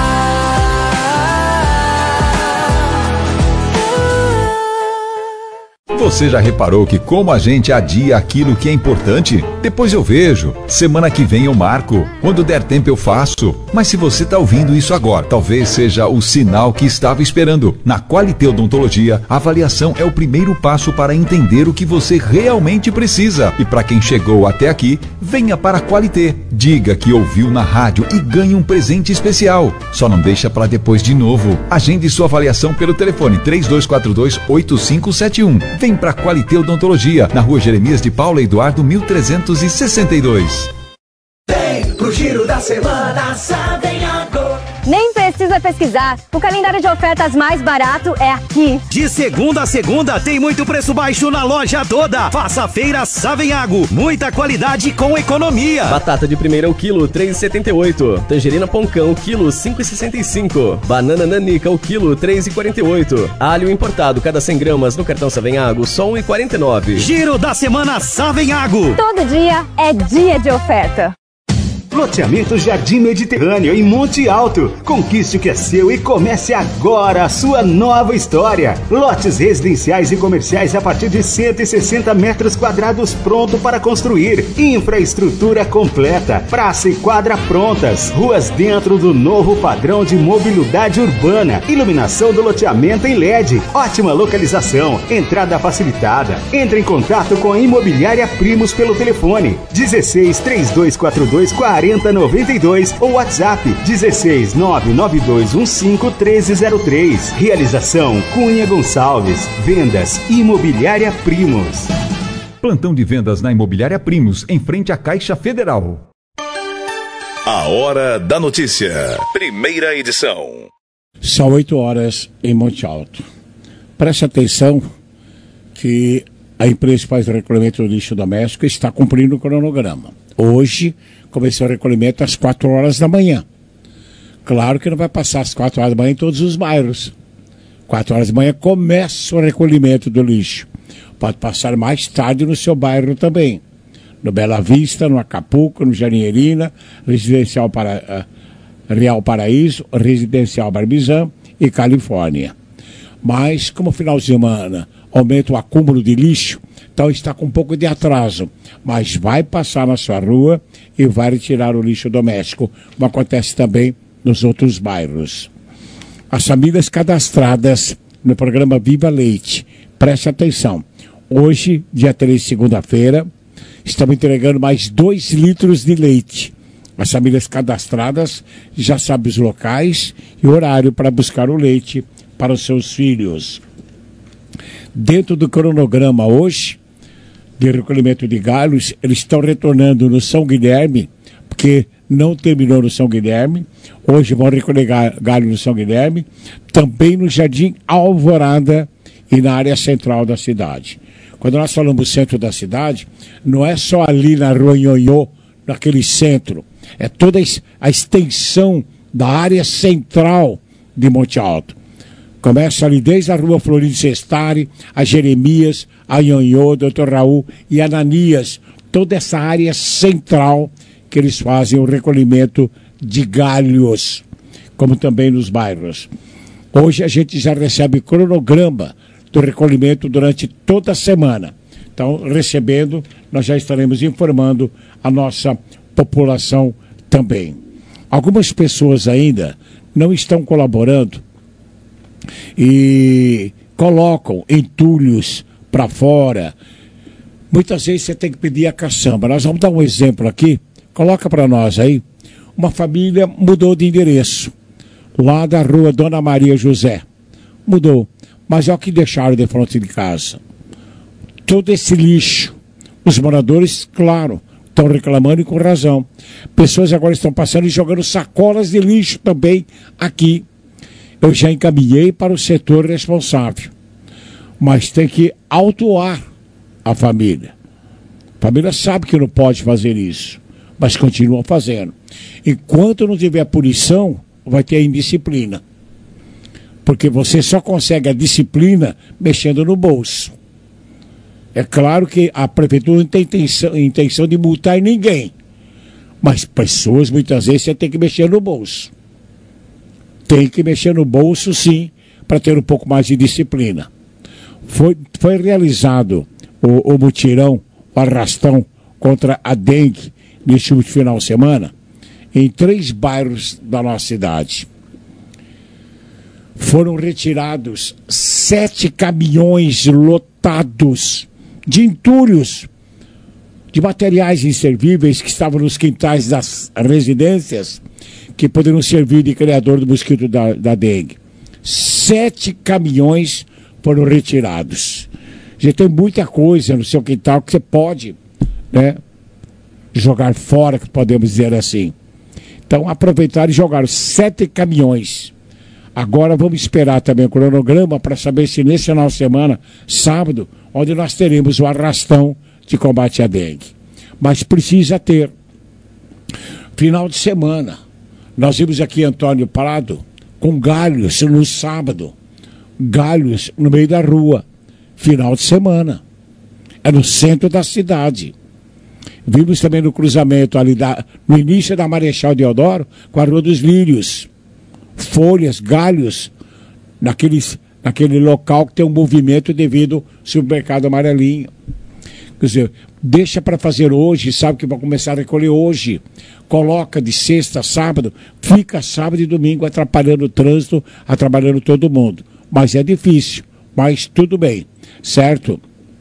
Você já reparou que como a gente adia aquilo que é importante? Depois eu vejo, semana que vem eu marco, quando der tempo eu faço. Mas se você está ouvindo isso agora, talvez seja o sinal que estava esperando. Na Qualité Odontologia, a avaliação é o primeiro passo para entender o que você realmente precisa. E para quem chegou até aqui, venha para a Qualité. Diga que ouviu na rádio e ganhe um presente especial. Só não deixa para depois de novo. Agende sua avaliação pelo telefone 3242-8571. Vem para Qualité Odontologia, na Rua Jeremias de Paula Eduardo 1362. Vem pro giro da semana, Savenhago. Nem precisa precisa pesquisar. O calendário de ofertas mais barato é aqui. De segunda a segunda tem muito preço baixo na loja toda. Faça a feira Savenhago. Muita qualidade com economia. Batata de primeira o quilo, 3,78. Tangerina Poncão, quilo, 5,65. Banana Nanica, o quilo, 3,48. Alho importado, cada 100 gramas no cartão Savenhago, só 1,49. Giro da semana Savenhago. Todo dia é dia de oferta. Loteamento Jardim Mediterrâneo, em Monte Alto. Conquiste o que é seu e comece agora a sua nova história. Lotes residenciais e comerciais a partir de 160 metros quadrados pronto para construir. Infraestrutura completa, praça e quadra prontas. Ruas dentro do novo padrão de mobilidade urbana. Iluminação do loteamento em LED. Ótima localização, entrada facilitada. Entre em contato com a Imobiliária Primos pelo telefone 16 3242 4092 ou WhatsApp 16 99215 1303. Realização Cunha Gonçalves. Vendas Imobiliária Primos. Plantão de vendas na Imobiliária Primos, em frente à Caixa Federal. A Hora da Notícia. Primeira edição. São 8 horas em Monte Alto. Preste atenção que a empresa que faz o recolhimento do lixo doméstico está cumprindo o cronograma. Hoje começou o recolhimento às 4 horas da manhã. Claro que não vai passar às 4 horas da manhã em todos os bairros. 4 horas da manhã começa o recolhimento do lixo. Pode passar mais tarde no seu bairro também. No Bela Vista, no Acapulco, no Janinherina, Residencial Real Paraíso, Residencial Barbizan e Califórnia. Mas, como final de semana aumenta o acúmulo de lixo, então está com um pouco de atraso, mas vai passar na sua rua e vai retirar o lixo doméstico, como acontece também nos outros bairros. As famílias cadastradas no programa Viva Leite, preste atenção, hoje, dia 3, segunda-feira, estamos entregando mais 2 litros de leite. As famílias cadastradas já sabem os locais e o horário para buscar o leite para os seus filhos. Dentro do cronograma hoje, de recolhimento de galhos, eles estão retornando no São Guilherme, porque não terminou no São Guilherme. Hoje vão recolher galho no São Guilherme, também no Jardim Alvorada e na área central da cidade. Quando nós falamos centro da cidade, não é só ali na Rua Nhonhô, naquele centro, é toda a extensão da área central de Monte Alto. Começa ali desde a Rua Florido Sestari, a Jeremias, a Nhonhô, Dr. Raul e Ananias. Toda essa área central que eles fazem o recolhimento de galhos, como também nos bairros. Hoje a gente já recebe cronograma do recolhimento durante toda a semana. Então, recebendo, nós já estaremos informando a nossa população também. Algumas pessoas ainda não estão colaborando e colocam entulhos para fora. Muitas vezes você tem que pedir a caçamba. Nós vamos dar um exemplo aqui. Coloca para nós aí. Uma família mudou de endereço, lá da rua Dona Maria José. Mudou. Mas é o que deixaram de frente de casa. Todo esse lixo. Os moradores, claro, estão reclamando e com razão. Pessoas agora estão passando e jogando sacolas de lixo também aqui. Eu já encaminhei para o setor responsável. Mas tem que autuar a família. A família sabe que não pode fazer isso, mas continua fazendo. Enquanto não tiver punição, vai ter a indisciplina. Porque você só consegue a disciplina mexendo no bolso. É claro que a prefeitura não tem intenção de multar ninguém. Mas pessoas, muitas vezes, você tem que mexer no bolso. Tem que mexer no bolso, sim, para ter um pouco mais de disciplina. Foi realizado o mutirão, o arrastão contra a dengue neste último final de semana em 3 bairros da nossa cidade. Foram retirados 7 caminhões lotados de entulhos, de materiais inservíveis que estavam nos quintais das residências, que poderiam servir de criador do mosquito da dengue. 7 caminhões foram retirados. Já tem muita coisa no seu quintal que você pode, né, jogar fora, que podemos dizer assim. Então aproveitaram e jogaram 7 caminhões Agora vamos esperar também o cronograma para saber se nesse final de semana, sábado, onde nós teremos o arrastão de combate à dengue. Mas precisa ter. Final de semana, nós vimos aqui Antônio Prado com galhos no sábado, galhos no meio da rua, final de semana. É no centro da cidade. Vimos também no cruzamento ali, no início da Marechal Deodoro, com a Rua dos Lírios. Folhas, galhos, naquele local que tem um movimento devido ao supermercado amarelinho. Quer dizer, deixa para fazer hoje, sabe que vai começar a recolher hoje. Coloca de sexta a sábado, fica sábado e domingo atrapalhando o trânsito, atrapalhando todo mundo. Mas é difícil, mas tudo bem, certo?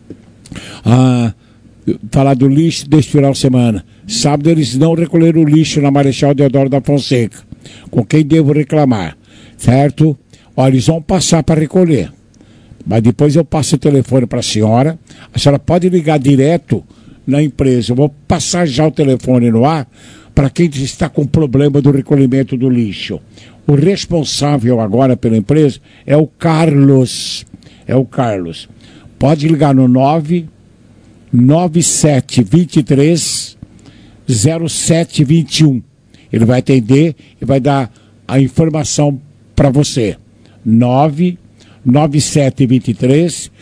Falar do lixo deste final de semana. Sábado eles não recolheram o lixo na Marechal Deodoro da Fonseca. Com quem devo reclamar, certo? Olha, eles vão passar para recolher. Mas depois eu passo o telefone para a senhora pode ligar direto na empresa. Eu vou passar já o telefone no ar para quem está com problema do recolhimento do lixo. O responsável agora pela empresa é o Carlos. Pode ligar no 99723 0721. Ele vai atender e vai dar a informação para você. 99723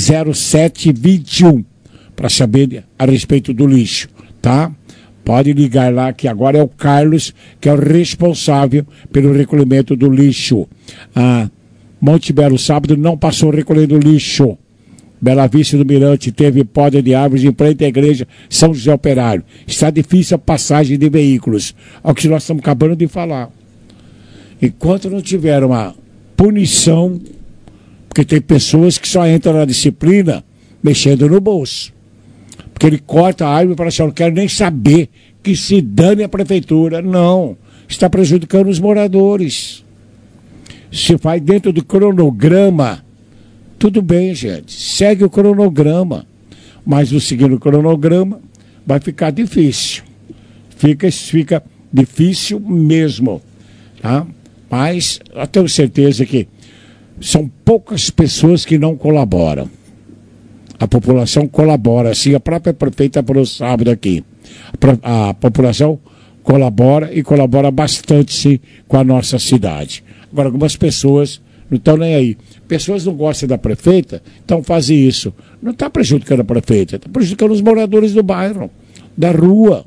0721. Para saber a respeito do lixo, tá? Pode ligar lá, que agora é o Carlos, que é o responsável pelo recolhimento do lixo. Monte Belo, sábado, não passou recolhendo lixo. Bela Vista do Mirante teve poda de árvores em frente à igreja São José Operário. Está difícil a passagem de veículos. É o que nós estamos acabando de falar. Enquanto não tiver uma punição, porque tem pessoas que só entram na disciplina mexendo no bolso. Porque ele corta a árvore e fala assim, eu não quero nem saber, que se dane a prefeitura. Não, está prejudicando os moradores. Se faz dentro do cronograma, tudo bem, gente, segue o cronograma, mas não seguindo o cronograma vai ficar difícil, fica difícil mesmo, tá? Mas eu tenho certeza que são poucas pessoas que não colaboram. A população colabora, assim, a própria prefeita falou sábado aqui, a população colabora e colabora bastante, sim, com a nossa cidade. Agora, algumas pessoas não estão nem aí. Pessoas não gostam da prefeita, então fazem isso. Não está prejudicando a prefeita, está prejudicando os moradores do bairro, da rua.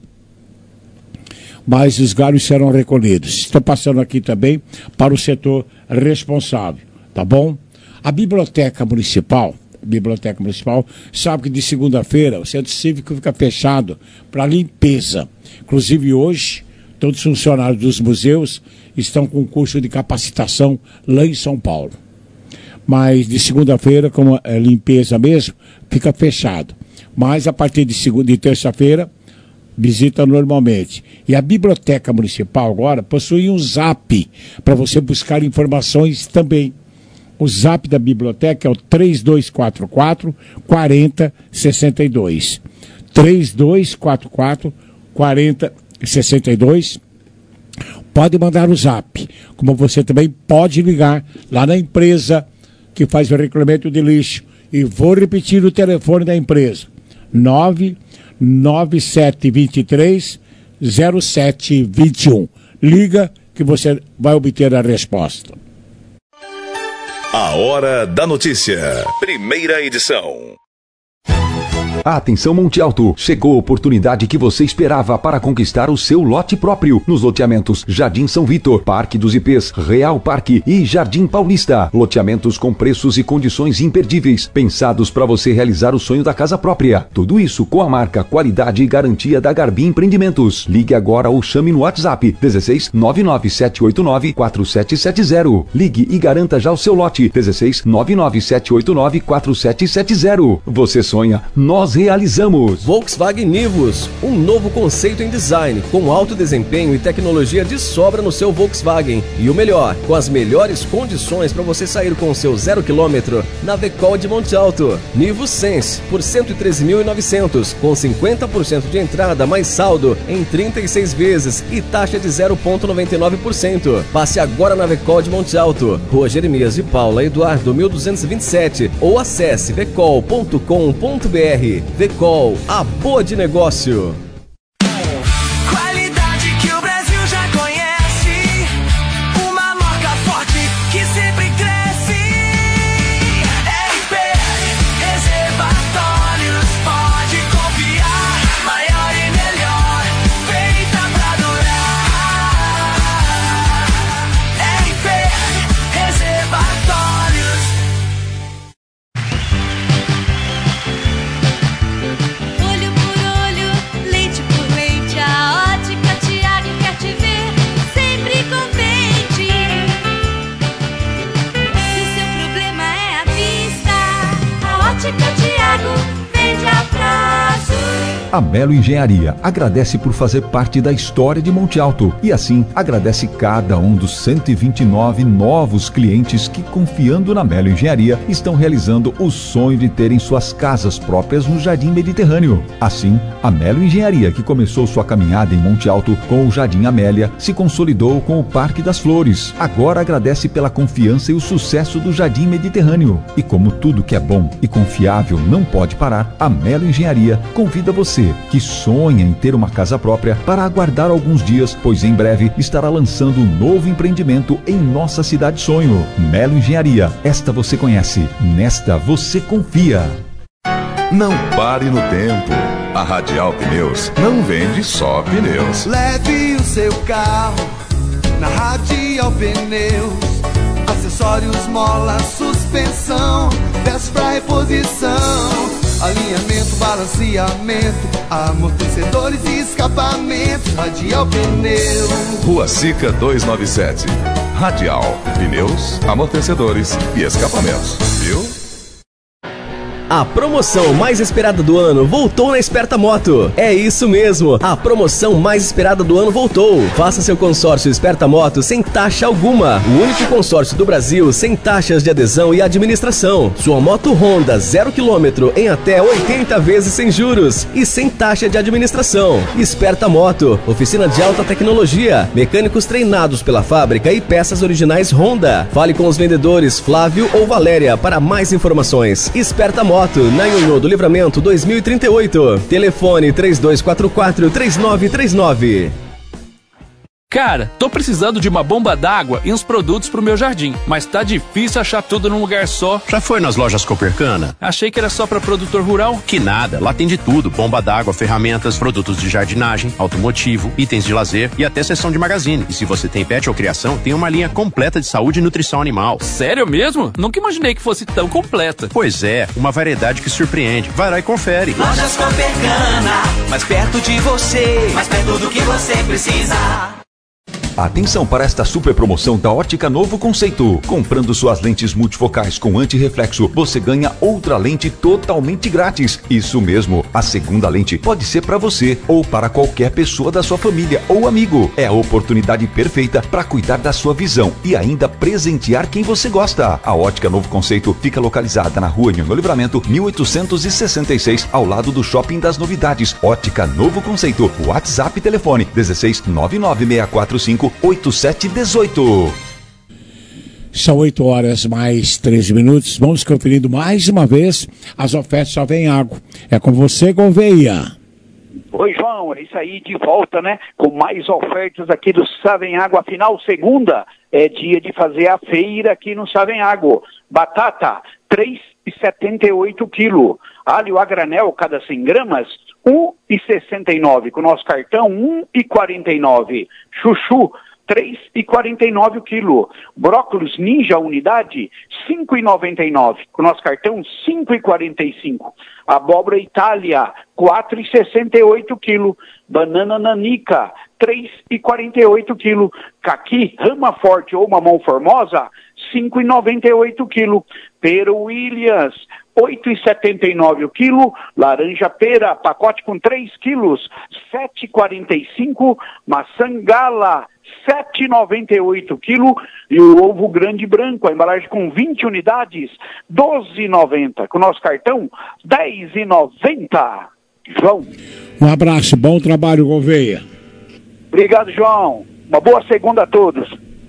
Mas os galhos serão recolhidos. Estou passando aqui também para o setor responsável, tá bom? A Biblioteca Municipal, sabe que de segunda-feira o Centro Cívico fica fechado para limpeza. Inclusive hoje, todos os funcionários dos museus estão com curso de capacitação lá em São Paulo. Mas de segunda-feira, como é limpeza mesmo, fica fechado. Mas a partir de terça-feira, visita normalmente. E a Biblioteca Municipal agora possui um zap para você buscar informações também. O zap da biblioteca é o 3244-4062. 3244-4062. Pode mandar o zap, como você também pode ligar lá na empresa que faz o recolhimento de lixo. E vou repetir o telefone da empresa: 99723 0721. Liga que você vai obter a resposta. A Hora da Notícia. Primeira edição. Atenção, Monte Alto! Chegou a oportunidade que você esperava para conquistar o seu lote próprio nos loteamentos Jardim São Vitor, Parque dos Ipês, Real Parque e Jardim Paulista. Loteamentos com preços e condições imperdíveis, pensados para você realizar o sonho da casa própria. Tudo isso com a marca, qualidade e garantia da Garbi Empreendimentos. Ligue agora ou chame no WhatsApp 16 99789 4770. Ligue e garanta já o seu lote 16 99789 4770. Você sonha, nós nós realizamos. Volkswagen Nivus, um novo conceito em design, com alto desempenho e tecnologia de sobra no seu Volkswagen. E o melhor, com as melhores condições para você sair com o seu 0 km na Vecol de Monte Alto. Nivus Sense, por 113.900, com 50% de entrada mais saldo em 36 vezes e taxa de 0,99%. Passe agora na Vecol de Monte Alto, Rua Jeremias de Paula Eduardo 1227, ou acesse vecol.com.br. Vecol, a boa de negócio. Qualidade que o Brasil já conhece, uma marca forte que sempre cresce. RP Reservatórios, pode confiar, maior e melhor, feita pra durar. RP Reservatórios. Olho por olho, leite por leite, a Ótica Tiago quer te ver sempre contente. Se o seu problema é a vista, a Ótica Tiago vende a prazo. A Melo Engenharia agradece por fazer parte da história de Monte Alto e assim agradece cada um dos 129 novos clientes que, confiando na Melo Engenharia, estão realizando o sonho de terem suas casas próprias no Jardim Mediterrâneo. Assim, a Melo Engenharia, que começou sua caminhada em Monte Alto com o Jardim Amélia, se consolidou com o Parque das Flores. Agora agradece pela confiança e o sucesso do Jardim Mediterrâneo. E como tudo que é bom e confiável não pode parar, a Melo Engenharia convida você que sonha em ter uma casa própria para aguardar alguns dias, pois em breve estará lançando um novo empreendimento em nossa cidade sonho. Melo Engenharia, esta você conhece, nesta você confia. Não pare no tempo. A Radial Pneus não vende só pneus. Leve o seu carro na Radial Pneus. Acessórios, mola, suspensão, peças pra reposição, alinhamento, balanceamento, amortecedores e escapamentos. Radial Pneus. Rua Sica 297. Radial Pneus, amortecedores e escapamentos. Viu? A promoção mais esperada do ano voltou na Esperta Moto. É isso mesmo, a promoção mais esperada do ano voltou. Faça seu consórcio Esperta Moto sem taxa alguma. O único consórcio do Brasil sem taxas de adesão e administração. Sua moto Honda 0 km em até 80 vezes sem juros e sem taxa de administração. Esperta Moto, oficina de alta tecnologia, mecânicos treinados pela fábrica e peças originais Honda. Fale com os vendedores Flávio ou Valéria para mais informações. Esperta Moto, na Ionô do Livramento 2038. Telefone 3244-3939. Cara, tô precisando de uma bomba d'água e uns produtos pro meu jardim, mas tá difícil achar tudo num lugar só. Já foi nas lojas Copercana? Achei que era só pra produtor rural. Que nada, lá tem de tudo: bomba d'água, ferramentas, produtos de jardinagem, automotivo, itens de lazer e até seção de magazine. E se você tem pet ou criação, tem uma linha completa de saúde e nutrição animal. Sério mesmo? Nunca imaginei que fosse tão completa. Pois é, uma variedade que surpreende. Vai lá e confere. Lojas Copercana, mais perto de você, mais perto do que você precisa. Atenção para esta super promoção da Ótica Novo Conceito. Comprando suas lentes multifocais com antirreflexo, você ganha outra lente totalmente grátis. Isso mesmo, a segunda lente pode ser para você ou para qualquer pessoa da sua família ou amigo. É a oportunidade perfeita para cuidar da sua visão e ainda presentear quem você gosta. A Ótica Novo Conceito fica localizada na Rua Ionô Livramento 1866, ao lado do Shopping das Novidades. Ótica Novo Conceito. WhatsApp e telefone 16 99645 8718. São 8 horas mais 13 minutos. Vamos conferindo mais uma vez as ofertas Savenhago. É com você, Gouveia. Oi, João, é isso aí, de volta, né? Com mais ofertas aqui do Savenhago. Afinal, segunda é dia de fazer a feira aqui no Savenhago. Batata, R$ 3,78 quilo. Alho a granel, cada 100 gramas, R$ 1,69. Com o nosso cartão, R$ 1,49. Chuchu, 3,49 o quilo. Brócolis Ninja unidade, 5,99. Com nosso cartão, 5,45. Abóbora Itália, 4,68 o quilo. Banana Nanica, 3,48 o quilo. Caqui Rama Forte ou Mamão Formosa, 5,98 o quilo. Pera Williams, 8,79 o quilo. Laranja pera, pacote com 3 quilos, 7,45. Maçã Gala, 7,98 o quilo. E o ovo grande branco, a embalagem com 20 unidades, 12,90. Com o nosso cartão, 10,90. João. Um abraço, bom trabalho, Gouveia. Obrigado, João. Uma boa segunda a todos.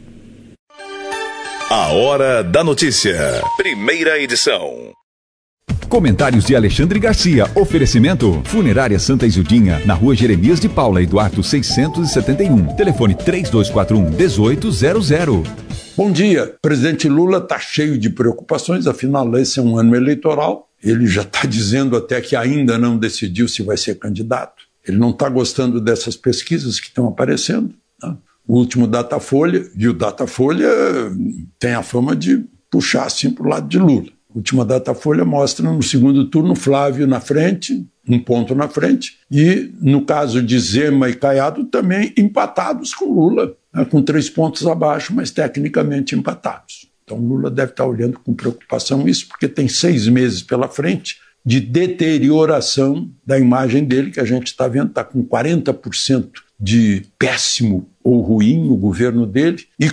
A Hora da Notícia. Primeira edição. Comentários de Alexandre Garcia. Oferecimento Funerária Santa Isildinha, na Rua Jeremias de Paula e Duarte 671. Telefone 3241-1800. Bom dia. Presidente Lula está cheio de preocupações, afinal esse é um ano eleitoral. Ele já está dizendo até que ainda não decidiu se vai ser candidato. Ele não está gostando dessas pesquisas que estão aparecendo, né? O último Datafolha, e o Datafolha tem a fama de puxar assim para o lado de Lula. A última Datafolha mostra no segundo turno Flávio na frente, 1 ponto na frente, e no caso de Zema e Caiado também empatados com Lula, né, com 3 pontos abaixo, mas tecnicamente empatados. Então Lula deve estar olhando com preocupação isso, porque tem 6 meses pela frente de deterioração da imagem dele, que a gente está vendo, está com 40% de péssimo ou ruim o governo dele, e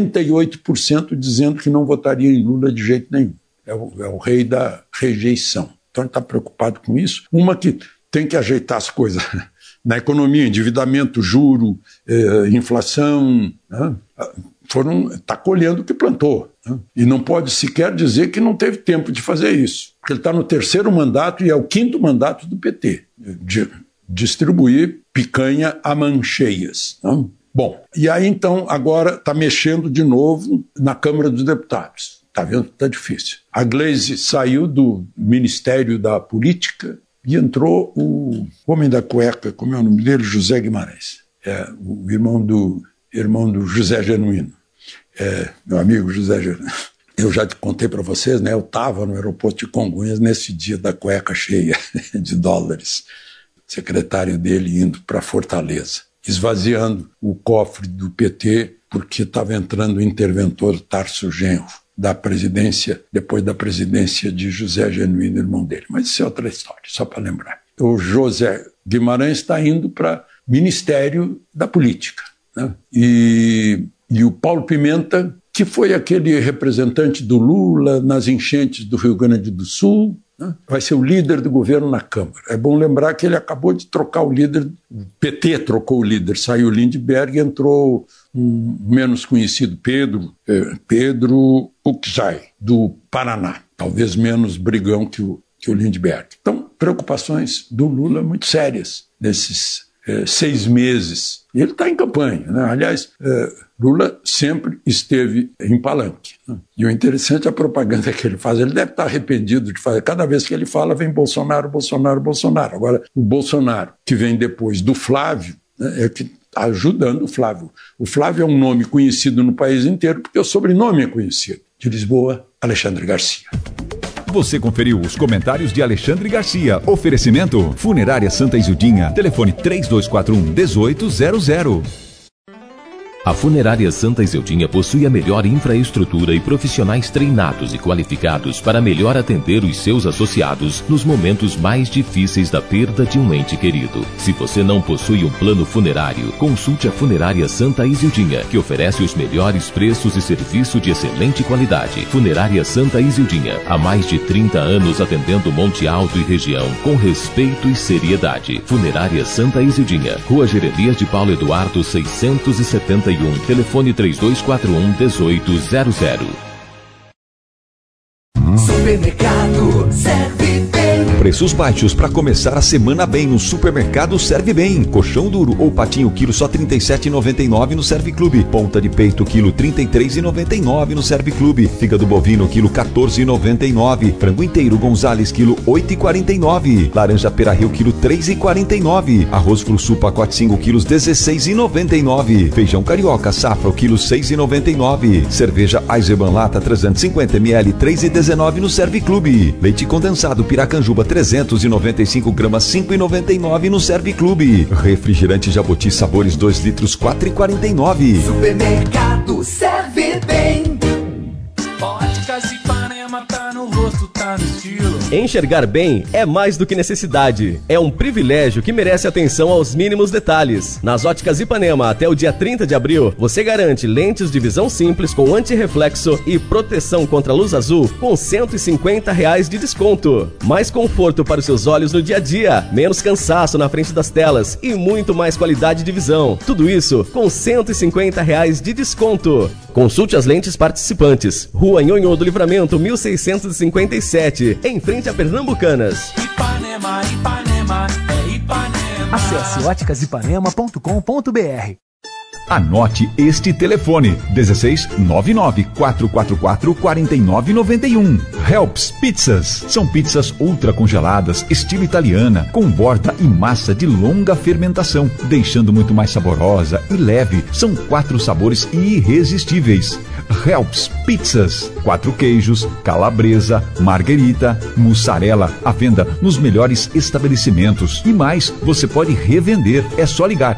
48% dizendo que não votaria em Lula de jeito nenhum. É o rei da rejeição. Então ele está preocupado com isso. Uma que tem que ajeitar as coisas na economia, endividamento, juro, inflação, né? Está colhendo o que plantou, né? E não pode sequer dizer que não teve tempo de fazer isso, porque ele está no 3º mandato e é o 5º mandato do PT, de distribuir picanha a mancheias, né? Bom, e aí então agora está mexendo de novo na Câmara dos Deputados. Está vendo que está difícil. A Gleisi saiu do Ministério da Política e entrou o homem da cueca, como é o nome dele? José Guimarães. O irmão do José Genuíno. Meu amigo José Genuíno. Eu já te contei para vocês, né? Eu estava no aeroporto de Congonhas nesse dia da cueca cheia de dólares. O secretário dele indo para Fortaleza, esvaziando o cofre do PT, porque estava entrando o interventor Tarso Genro, da presidência, depois da presidência de José Genuíno, irmão dele. Mas isso é outra história, só para lembrar. O José Guimarães está indo para Ministério da Política, né? E o Paulo Pimenta, que foi aquele representante do Lula nas enchentes do Rio Grande do Sul, né? Vai ser o líder do governo na Câmara. É bom lembrar que ele acabou de trocar o líder, o PT trocou o líder, saiu o Lindbergh e entrou um menos conhecido Pedro Uczai, do Paraná, talvez menos brigão que o Lindbergh. Então, preocupações do Lula muito sérias nesses 6 meses. E ele está em campanha, né? Aliás, Lula sempre esteve em palanque, né? E o interessante é a propaganda que ele faz. Ele deve estar arrependido de fazer. Cada vez que ele fala, vem Bolsonaro, Bolsonaro, Bolsonaro. Agora, o Bolsonaro, que vem depois do Flávio, né, é que está ajudando o Flávio. O Flávio é um nome conhecido no país inteiro, porque o sobrenome é conhecido. De Lisboa, Alexandre Garcia. Você conferiu os comentários de Alexandre Garcia. Oferecimento Funerária Santa Isildinha. Telefone 3241-1800. A Funerária Santa Isildinha possui a melhor infraestrutura e profissionais treinados e qualificados para melhor atender os seus associados nos momentos mais difíceis da perda de um ente querido. Se você não possui um plano funerário, consulte a Funerária Santa Isildinha, que oferece os melhores preços e serviço de excelente qualidade. Funerária Santa Isildinha, há mais de 30 anos atendendo Monte Alto e região com respeito e seriedade. Funerária Santa Isildinha, Rua Jeremias de Paulo Eduardo 671. Telefone 3241-1800. Supermercado serve bem. Preços baixos para começar a semana bem no supermercado Serve Bem. Colchão duro ou patinho quilo só R$ 37,99 no Serve Clube. Ponta de peito quilo R$ 33,99 no Serve Clube. Fígado bovino quilo R$ 14,99. Frango inteiro Gonzales quilo R$ 8,49. Laranja Pera-Rio quilo R$ 3,49. Arroz Flussul pacote 5 quilos R$ 16,99. Feijão carioca safra o quilo R$ 6,99. Cerveja Eisenbahn lata 350 ml R$ 3,19 no Serve Clube. Leite condensado Piracanjuba 395 gramas R$ 5,99 no Serve Clube. Refrigerante Jaboti sabores 2 litros R$ 4,49. Supermercado Serve Bem. Óticas Ipanema tá no rosto, tá no estilo. Enxergar bem é mais do que necessidade. É um privilégio que merece atenção aos mínimos detalhes. Nas Óticas Ipanema, até o dia 30 de abril, você garante lentes de visão simples com antirreflexo e proteção contra luz azul com R$ 150 de desconto. Mais conforto para os seus olhos no dia a dia, menos cansaço na frente das telas e muito mais qualidade de visão. Tudo isso com R$ 150 de desconto. Consulte as lentes participantes. Rua Nhonhô do Livramento, 1657, em frente a Pernambucanas. Ipanema, Ipanema, é Ipanema. Acesse óticasipanema.com.br. Anote este telefone: 1699-444-4991. Helps Pizzas. São pizzas ultra congeladas, estilo italiana, com borda e massa de longa fermentação, deixando muito mais saborosa e leve. São 4 sabores irresistíveis. Helps Pizzas. 4 queijos, calabresa, marguerita, mussarela, à venda nos melhores estabelecimentos. E mais, você pode revender. É só ligar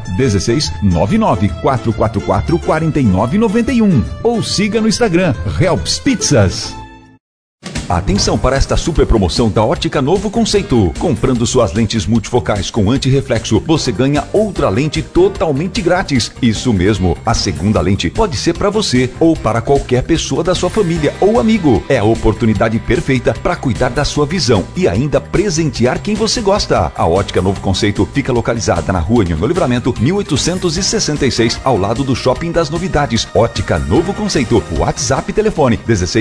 1699-444-4991 ou siga no Instagram Helps Pizzas. Atenção para esta super promoção da Ótica Novo Conceito. Comprando suas lentes multifocais com antirreflexo, você ganha outra lente totalmente grátis. Isso mesmo, a segunda lente pode ser para você ou para qualquer pessoa da sua família ou amigo. É a oportunidade perfeita para cuidar da sua visão e ainda presentear quem você gosta. A Ótica Novo Conceito fica localizada na Rua Nhonhô Livramento, 1866, ao lado do Shopping das Novidades. Ótica Novo Conceito. WhatsApp e telefone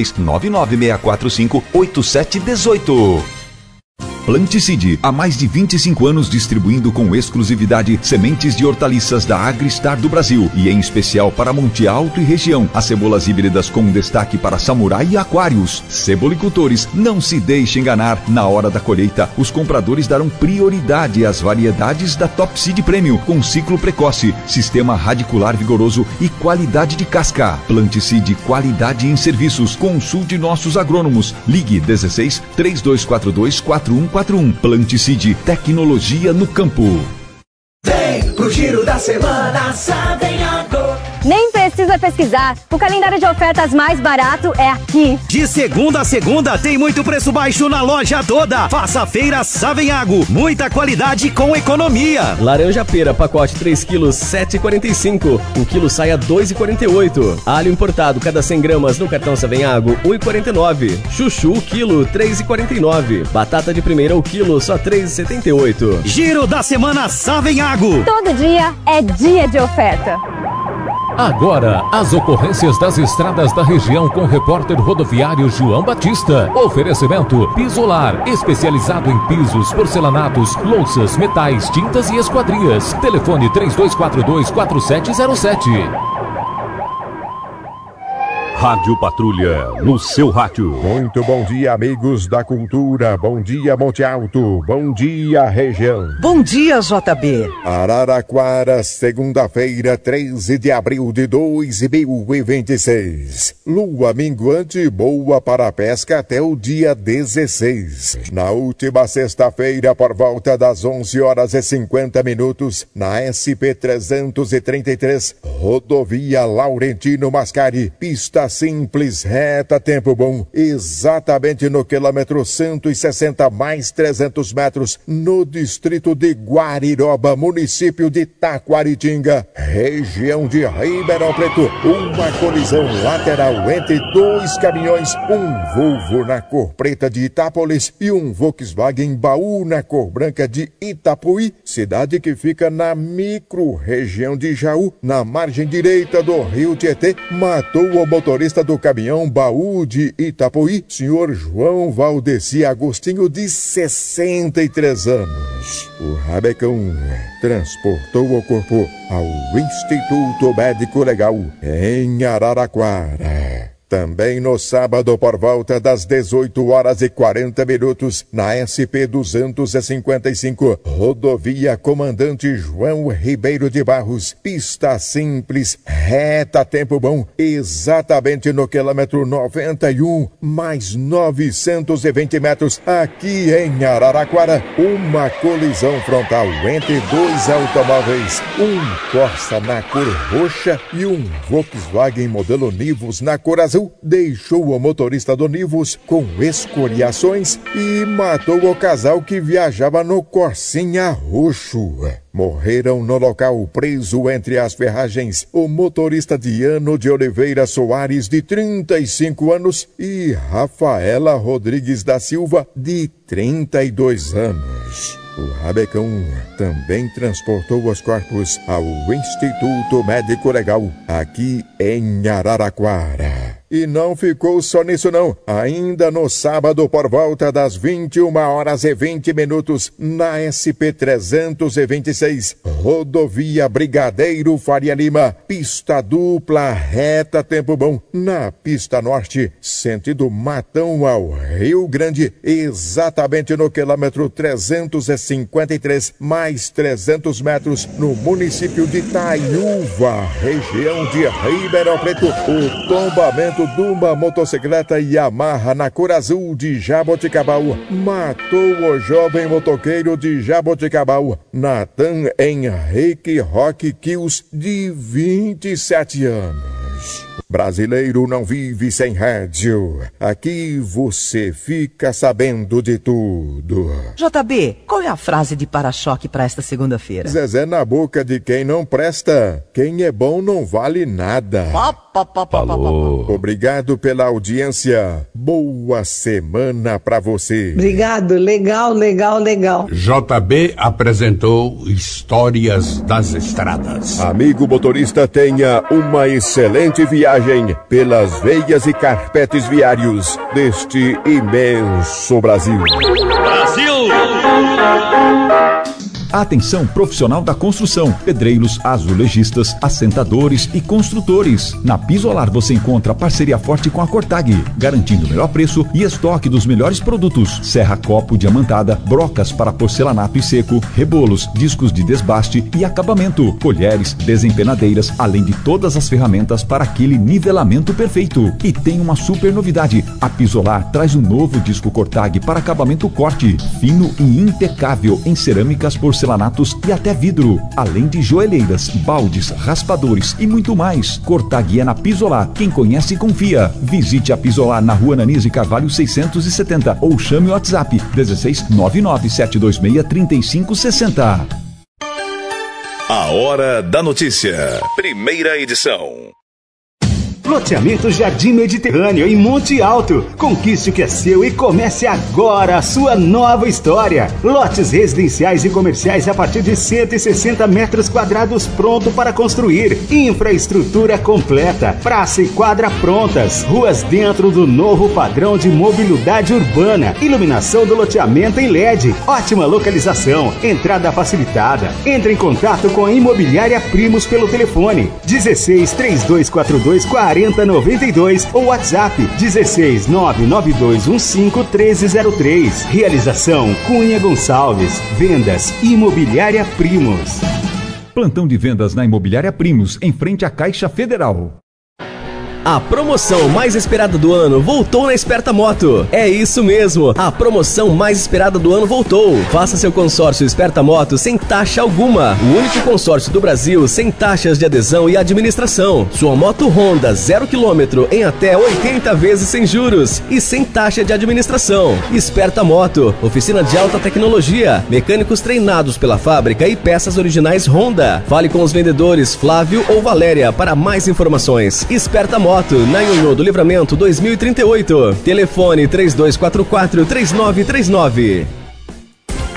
16 99645-8718. Planticide, há mais de 25 anos distribuindo com exclusividade sementes de hortaliças da Agristar do Brasil e em especial para Monte Alto e região. As cebolas híbridas com destaque para samurai e aquários. Cebolicultores, não se deixe enganar. Na hora da colheita, os compradores darão prioridade às variedades da Top Seed Premium com ciclo precoce, sistema radicular vigoroso e qualidade de casca. Planticide, qualidade em serviços. Consulte nossos agrônomos. Ligue 16 3242 4141. Planticide, tecnologia no campo. Vem pro Giro da Semana Savenhago. Nem precisa pesquisar. O calendário de ofertas mais barato é aqui. De segunda a segunda tem muito preço baixo na loja toda. Faça a feira Savenhago. Muita qualidade com economia. Laranja pera, pacote 3 quilos, R$ 7,45. O quilo sai a R$ 2,48. Alho importado, cada 100 gramas no cartão Savenhago, R$ 1,49. Chuchu, quilo, R$ 3,49. Batata de primeira, o quilo, só R$ 3,78. Giro da Semana Savenhago. Todo dia é dia de oferta. Agora, as ocorrências das estradas da região com o repórter rodoviário João Batista. Oferecimento Pisolar, especializado em pisos, porcelanatos, louças, metais, tintas e esquadrias. Telefone 3242-4707. Rádio Patrulha, no seu rádio. Muito bom dia, amigos da cultura. Bom dia, Monte Alto. Bom dia, região. Bom dia, JB. Araraquara, segunda-feira, 13 de abril de 2026. Lua minguante boa para a pesca até o dia 16. Na última sexta-feira, por volta das 11h50, na SP-333, rodovia Laurentino Mascari, pista simples, reta, tempo bom, exatamente no quilômetro 160 mais 300 metros, no distrito de Guariroba, município de Taquaritinga, região de Ribeirão Preto. Uma colisão lateral entre 2 caminhões, um Volvo na cor preta de Itápolis e um Volkswagen Baú na cor branca de Itapuí, cidade que fica na micro-região de Jaú, na margem direita do rio Tietê. Matou o motorista motorista do caminhão baú de Itapuí, senhor João Valdeci Agostinho, de 63 anos. O rabecão transportou o corpo ao Instituto Médico Legal em Araraquara. Também no sábado, por volta das 18h40, na SP-255, rodovia Comandante João Ribeiro de Barros, pista simples, reta tempo bom, exatamente no quilômetro 91, mais 920 metros, aqui em Araraquara, uma colisão frontal entre dois automóveis, um Corsa na cor roxa e um Volkswagen modelo Nivus na cor azul, deixou o motorista do Nivus com escoriações e matou o casal que viajava no Corsinha roxo. Morreram no local, preso entre as ferragens, o motorista Diano de Oliveira Soares, de 35 anos, e Rafaela Rodrigues da Silva, de 32 anos. O rabecão também transportou os corpos ao Instituto Médico Legal, aqui em Araraquara. E não ficou só nisso não. Ainda no sábado, por volta das 21h20, na SP-326, rodovia Brigadeiro Faria Lima, pista dupla, reta tempo bom, na pista norte, sentido Matão ao Rio Grande, exatamente no quilômetro 353, mais 300 metros, no município de Itaiúva, região de Ribeirão Preto, o tombamento de uma motocicleta Yamaha na cor azul de Jaboticabal matou o jovem motoqueiro de Jaboticabal, Nathan Henrique Roque Kills, de 27 anos. Brasileiro não vive sem rádio. Aqui você fica sabendo de tudo. JB, qual é a frase de para-choque para esta segunda-feira? Zezé na boca de quem não presta. Quem é bom não vale nada. Falou. Obrigado pela audiência. Boa semana pra você. Obrigado, legal. JB apresentou Histórias das Estradas. Amigo motorista, tenha uma excelente viagem pelas veias e carpetes viários deste imenso Brasil. Atenção profissional da construção, pedreiros, azulejistas, assentadores e construtores. Na Pisolar você encontra parceria forte com a Cortag, garantindo o melhor preço e estoque dos melhores produtos. Serra copo diamantada, brocas para porcelanato e seco, rebolos, discos de desbaste e acabamento, colheres, desempenadeiras, além de todas as ferramentas para aquele nivelamento perfeito. E tem uma super novidade, a Pisolar traz um novo disco Cortag para acabamento corte, fino e impecável em cerâmicas, porcelanatos e até vidro, além de joelheiras, baldes, raspadores e muito mais. Cortag é na Pisolar. Quem conhece, confia. Visite a Pisolar na Rua Ananias de Carvalho 670 ou chame o WhatsApp 16 997263560. A Hora da Notícia. Primeira edição. Loteamento Jardim Mediterrâneo, em Monte Alto. Conquiste o que é seu e comece agora a sua nova história. Lotes residenciais e comerciais a partir de 160 metros quadrados pronto para construir. Infraestrutura completa, praça e quadra prontas. Ruas dentro do novo padrão de mobilidade urbana. Iluminação do loteamento em LED. Ótima localização, entrada facilitada. Entre em contato com a Imobiliária Primos pelo telefone 16 3242 4092 ou WhatsApp 16 99215 1303. Realização Cunha Gonçalves. Vendas Imobiliária Primos. Plantão de vendas na Imobiliária Primos, em frente à Caixa Federal. A promoção mais esperada do ano voltou na Esperta Moto. É isso mesmo, a promoção mais esperada do ano voltou. Faça seu consórcio Esperta Moto sem taxa alguma. O único consórcio do Brasil sem taxas de adesão e administração. Sua moto Honda 0 km em até 80 vezes sem juros e sem taxa de administração. Esperta Moto, oficina de alta tecnologia, mecânicos treinados pela fábrica e peças originais Honda. Fale com os vendedores Flávio ou Valéria para mais informações. Esperta Moto, na Ionô do Livramento 2038. Telefone 3244-3939.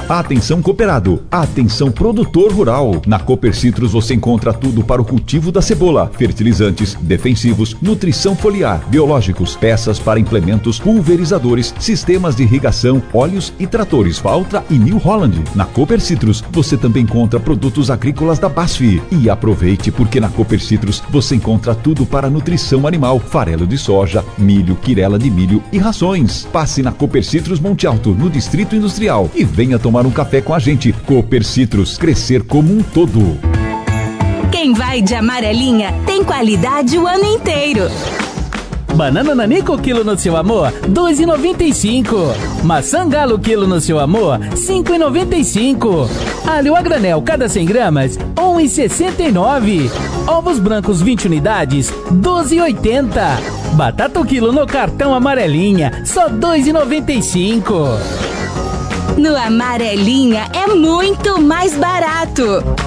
Atenção cooperado, atenção produtor rural. Na Cooper Citrus você encontra tudo para o cultivo da cebola, fertilizantes, defensivos, nutrição foliar, biológicos, peças para implementos, pulverizadores, sistemas de irrigação, óleos e tratores Valtra e New Holland. Na Cooper Citrus você também encontra produtos agrícolas da BASF. E aproveite, porque na Cooper Citrus você encontra tudo para nutrição animal, farelo de soja, milho, quirela de milho e rações. Passe na Cooper Citrus Monte Alto, no Distrito Industrial, e venha tomar um café com a gente. Cooper Citrus, crescer como um todo. Quem vai de amarelinha tem qualidade o ano inteiro. Banana Nanico quilo no seu amor, R$ 2,95. Maçã Galo quilo no seu amor, R$ 5,95. Alho a granel cada 100 gramas, R$ 1,69. Ovos brancos 20 unidades, R$ 12,80. Batata o quilo no cartão amarelinha, só R$ 2,95. No Amarelinha é muito mais barato.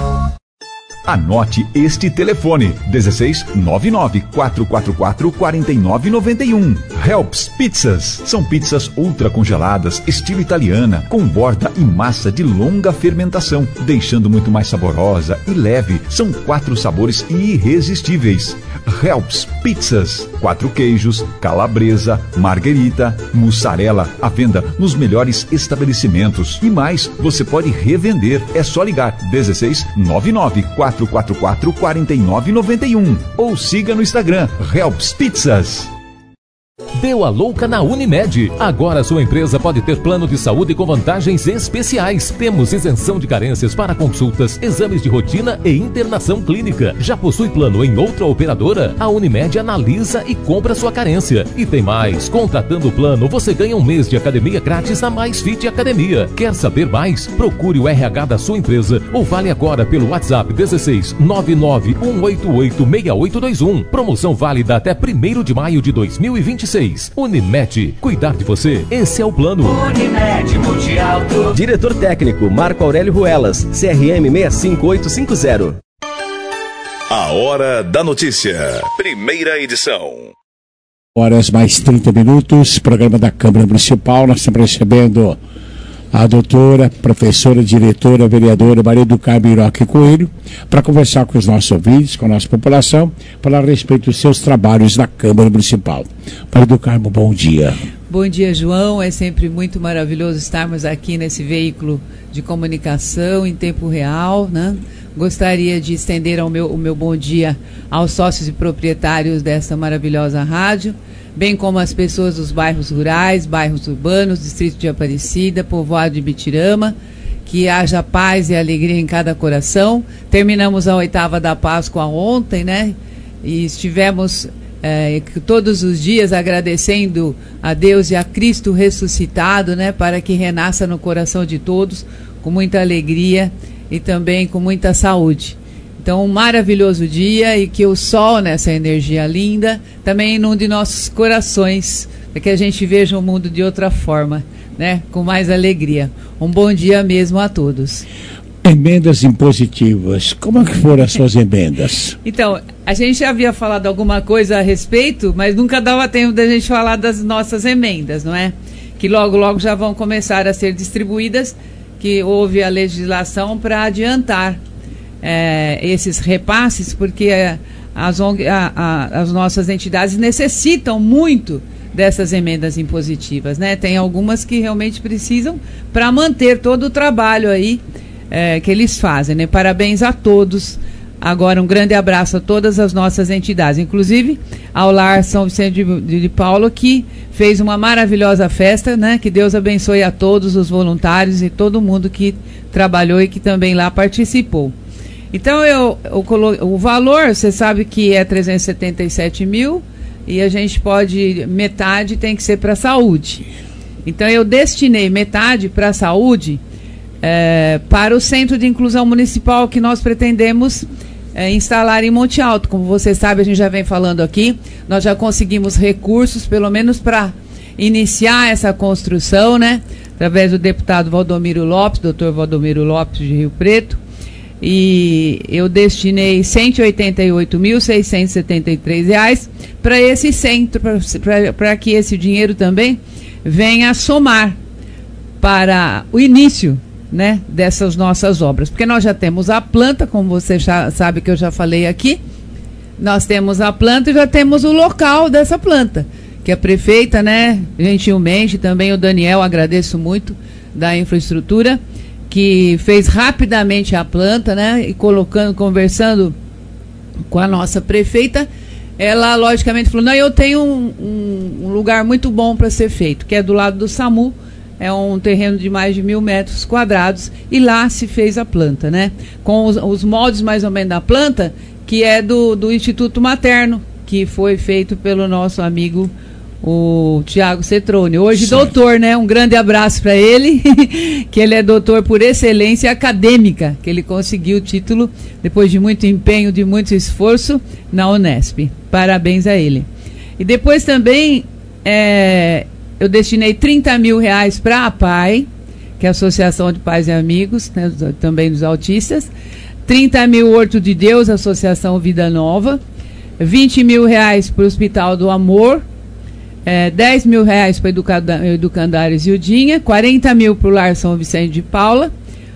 Anote este telefone: 1699-444-4991. Helps Pizzas. São pizzas ultra congeladas, estilo italiana, com borda e massa de longa fermentação, deixando muito mais saborosa e leve. São 4 sabores irresistíveis. Helps Pizzas. 4 queijos, calabresa, marguerita, mussarela, à venda nos melhores estabelecimentos. E mais, você pode revender. É só ligar 1699-444-4991 ou siga no Instagram Helps Pizzas. Deu a louca na Unimed. Agora sua empresa pode ter plano de saúde com vantagens especiais. Temos isenção de carências para consultas, exames de rotina e internação clínica. Já possui plano em outra operadora? A Unimed analisa e compra sua carência. E tem mais. Contratando o plano, você ganha um mês de academia grátis na Mais Fit Academia. Quer saber mais? Procure o RH da sua empresa ou fale agora pelo WhatsApp 16 991886821. Promoção válida até 1º de maio de 2026. Unimed, cuidar de você, esse é o plano. Unimed Monte Alto. Diretor técnico Marco Aurélio Ruelas, CRM 65850. A Hora da Notícia, primeira edição. Horas mais 30 minutos, programa da Câmara Municipal. Nós estamos recebendo a doutora, professora, diretora, vereadora Maria do Carmo Iroque Coelho, para conversar com os nossos ouvintes, com a nossa população, falar a respeito dos seus trabalhos na Câmara Municipal. Maria do Carmo, bom dia. Bom dia, João. É sempre muito maravilhoso estarmos aqui nesse veículo de comunicação em tempo real, né? Gostaria de estender o meu bom dia aos sócios e proprietários dessa maravilhosa rádio, bem como as pessoas dos bairros rurais, bairros urbanos, distrito de Aparecida, povoado de Bitirama, que haja paz e alegria em cada coração. Terminamos a 8ª da Páscoa ontem, né? E estivemos todos os dias agradecendo a Deus e a Cristo ressuscitado, né? Para que renasça no coração de todos com muita alegria e também com muita saúde. Então, um maravilhoso dia e que o sol, nessa energia linda, também inunde nossos corações, para que a gente veja o mundo de outra forma, né? Com mais alegria. Um bom dia mesmo a todos. Emendas impositivas, como é que foram as suas emendas? Então, a gente já havia falado alguma coisa a respeito, mas nunca dava tempo da gente falar das nossas emendas, não é? Que logo, logo já vão começar a ser distribuídas, que houve a legislação para adiantar esses repasses, porque as nossas entidades necessitam muito dessas emendas impositivas, né? Tem algumas que realmente precisam para manter todo o trabalho aí que eles fazem, né? Parabéns a todos. Agora um grande abraço a todas as nossas entidades, inclusive ao Lar São Vicente de Paulo, que fez uma maravilhosa festa, né? Que Deus abençoe a todos os voluntários e todo mundo que trabalhou e que também lá participou. Então, o valor, você sabe que é 377 mil e a gente pode, metade tem que ser para a saúde. Então, eu destinei metade para a saúde para o Centro de Inclusão Municipal que nós pretendemos instalar em Monte Alto. Como você sabe, a gente já vem falando aqui, nós já conseguimos recursos, pelo menos para iniciar essa construção, né? Através do deputado Valdomiro Lopes, doutor Valdomiro Lopes de Rio Preto. E eu destinei R$ 188.673 para esse centro, para que esse dinheiro também venha a somar para o início né, dessas nossas obras. Porque nós já temos a planta, como você já sabe que eu já falei aqui, nós temos a planta e já temos o local dessa planta, que a prefeita, né, gentilmente, também o Daniel, agradeço muito, da infraestrutura, que fez rapidamente a planta, né, e conversando com a nossa prefeita, ela logicamente falou, não, eu tenho um lugar muito bom para ser feito, que é do lado do SAMU, é um terreno de mais de 1.000 metros quadrados, e lá se fez a planta, né, com os moldes mais ou menos da planta, que é do Instituto Materno, que foi feito pelo nosso amigo o Tiago Cetrone, hoje doutor, né? Um grande abraço para ele, que ele é doutor por excelência acadêmica, que ele conseguiu o título depois de muito empenho, de muito esforço na Unesp. Parabéns a ele. E depois também eu destinei R$30 mil para a PAI, que é a Associação de Pais e Amigos, né, também dos autistas, 30 mil Horto de Deus, Associação Vida Nova, R$20 mil para o Hospital do Amor, 10 mil reais para Educandários Ildinha, 40 mil para o Lar São Vicente de Paula,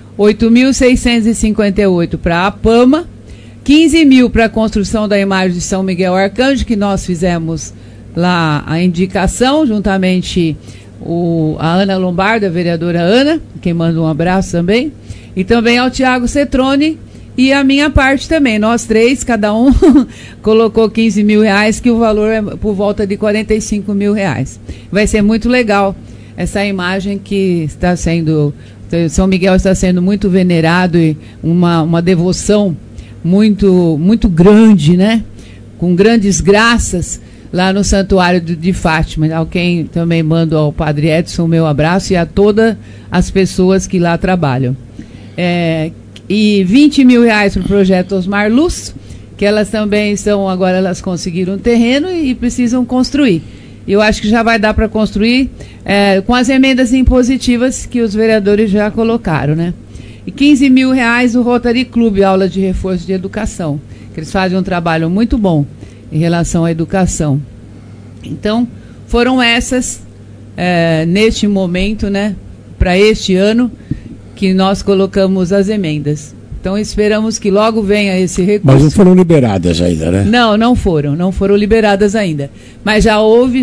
8.658 para a APAMA, 15 mil para a construção da imagem de São Miguel Arcanjo, que nós fizemos lá a indicação, juntamente a Ana Lombardo, a vereadora Ana, quem manda um abraço também, e também ao Tiago Cetrone, e a minha parte também, nós três, cada um colocou 15 mil reais, que o valor é por volta de 45 mil reais. Vai ser muito legal essa imagem que está sendo, São Miguel está sendo muito venerado e uma devoção muito, muito grande, né? Com grandes graças lá no Santuário de Fátima. A quem também mando ao Padre Edson o meu abraço e a todas as pessoas que lá trabalham. E 20 mil reais para o projeto Osmar Luz, que elas também agora elas conseguiram um terreno e precisam construir. Eu acho que já vai dar para construir com as emendas impositivas que os vereadores já colocaram, né? E 15 mil reais o Rotary Club, aula de reforço de educação, que eles fazem um trabalho muito bom em relação à educação. Então, foram essas, neste momento, né, para este ano, que nós colocamos as emendas. Então esperamos que logo venha esse recurso. Mas não foram liberadas ainda, né? Não foram liberadas ainda. Mas já houve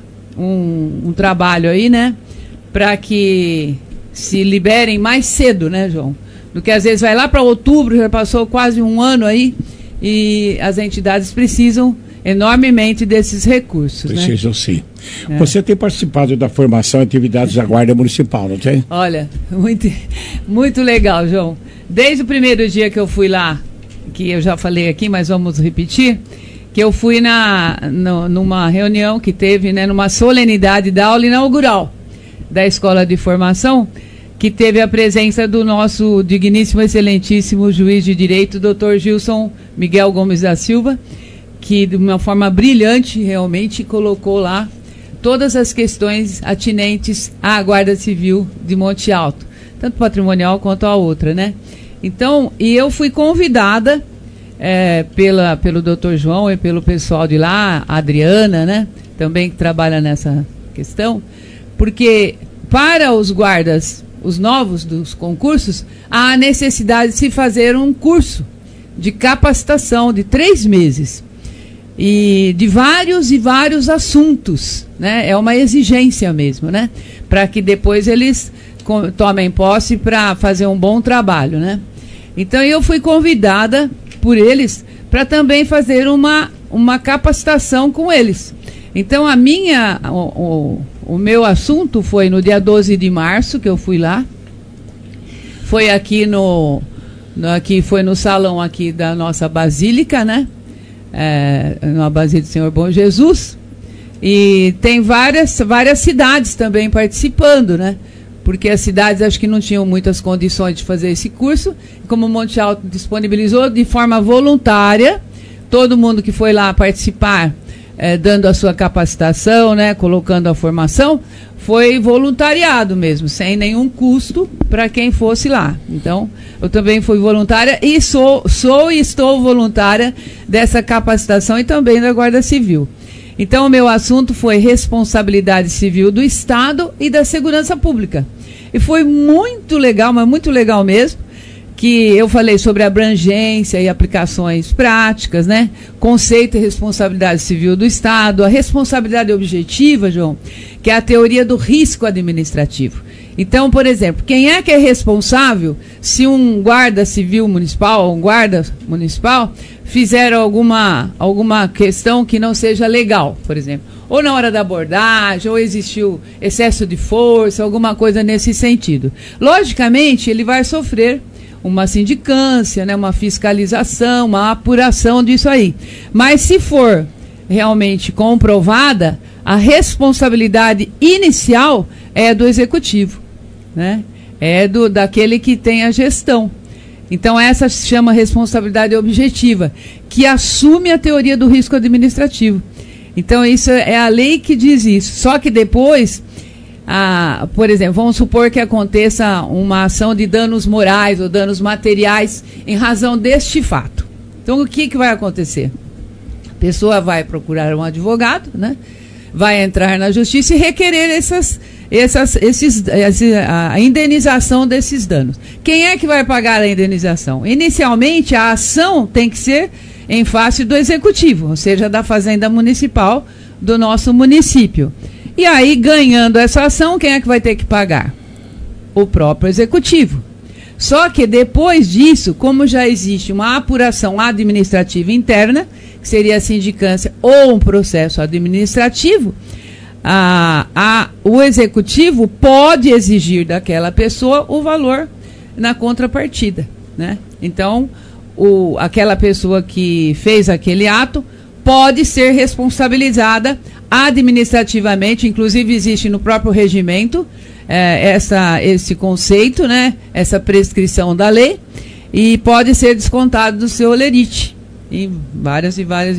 um trabalho aí, né? Para que se liberem mais cedo, né, João? Do que às vezes vai lá para outubro, já passou quase um ano aí, e as entidades precisam enormemente desses recursos. Precisam, né? Sim. É. Você tem participado da formação e atividades da Guarda Municipal, não tem? Olha, muito, muito legal, João. Desde o primeiro dia que eu fui lá, que eu já falei aqui, mas vamos repetir, que eu fui numa reunião que teve, né, numa solenidade da aula inaugural da Escola de Formação, que teve a presença do nosso digníssimo, excelentíssimo juiz de direito, Dr. Gilson Miguel Gomes da Silva, que de uma forma brilhante realmente colocou lá todas as questões atinentes à Guarda Civil de Monte Alto, tanto patrimonial quanto a outra, né? Então, e eu fui convidada pelo Dr. João e pelo pessoal de lá, a Adriana, né? Também que trabalha nessa questão, porque para os guardas, os novos dos concursos, há a necessidade de se fazer um curso de capacitação de 3 meses. E de vários e vários assuntos, né? É uma exigência mesmo, né? Para que depois eles tomem posse para fazer um bom trabalho, né? Então eu fui convidada por eles para também fazer uma capacitação com eles. Então o meu assunto foi no dia 12 de março que eu fui lá. Foi aqui foi no salão aqui da nossa basílica, né? Na Basílica do Senhor Bom Jesus, e tem várias cidades também participando, né? Porque as cidades acho que não tinham muitas condições de fazer esse curso, como o Monte Alto disponibilizou de forma voluntária, todo mundo que foi lá participar, dando a sua capacitação, né? Colocando a formação, foi voluntariado mesmo, sem nenhum custo para quem fosse lá. Então, eu também fui voluntária e sou e estou voluntária dessa capacitação e também da Guarda Civil. Então, o meu assunto foi responsabilidade civil do Estado e da segurança pública. E foi muito legal, mas muito legal mesmo, que eu falei sobre abrangência e aplicações práticas, né? Conceito e responsabilidade civil do Estado, a responsabilidade objetiva, João, que é a teoria do risco administrativo. Então, por exemplo, quem é que é responsável se um guarda civil municipal ou um guarda municipal fizer alguma questão que não seja legal, por exemplo? Ou na hora da abordagem, ou existiu excesso de força, alguma coisa nesse sentido. Logicamente, ele vai sofrer uma sindicância, né, uma fiscalização, uma apuração disso aí. Mas se for realmente comprovada, a responsabilidade inicial é do executivo, né? É daquele que tem a gestão. Então essa se chama responsabilidade objetiva, que assume a teoria do risco administrativo. Então isso é a lei que diz isso. Só que depois, por exemplo, vamos supor que aconteça uma ação de danos morais ou danos materiais em razão deste fato. Então o que vai acontecer? A pessoa vai procurar um advogado, né? Vai entrar na justiça e requerer a indenização desses danos. Quem é que vai pagar a indenização? Inicialmente, a ação tem que ser em face do executivo, ou seja, da Fazenda Municipal do nosso município. E aí, ganhando essa ação, quem é que vai ter que pagar? O próprio executivo. Só que depois disso, como já existe uma apuração administrativa interna, que seria a sindicância ou um processo administrativo, o executivo pode exigir daquela pessoa o valor na contrapartida, né? Então, aquela pessoa que fez aquele ato pode ser responsabilizada administrativamente, inclusive existe no próprio regimento esse conceito, né? Essa prescrição da lei, e pode ser descontado do seu olerite em várias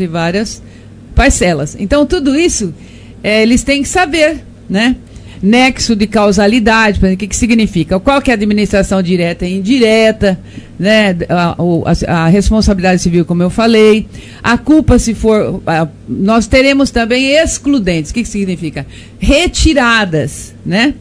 parcelas. Então, tudo isso eles têm que saber, né? Nexo de causalidade, o que significa? Qual que é a administração direta e indireta, né? A responsabilidade civil, como eu falei. A culpa, se for... nós teremos também excludentes. O que significa? Retiradas, né?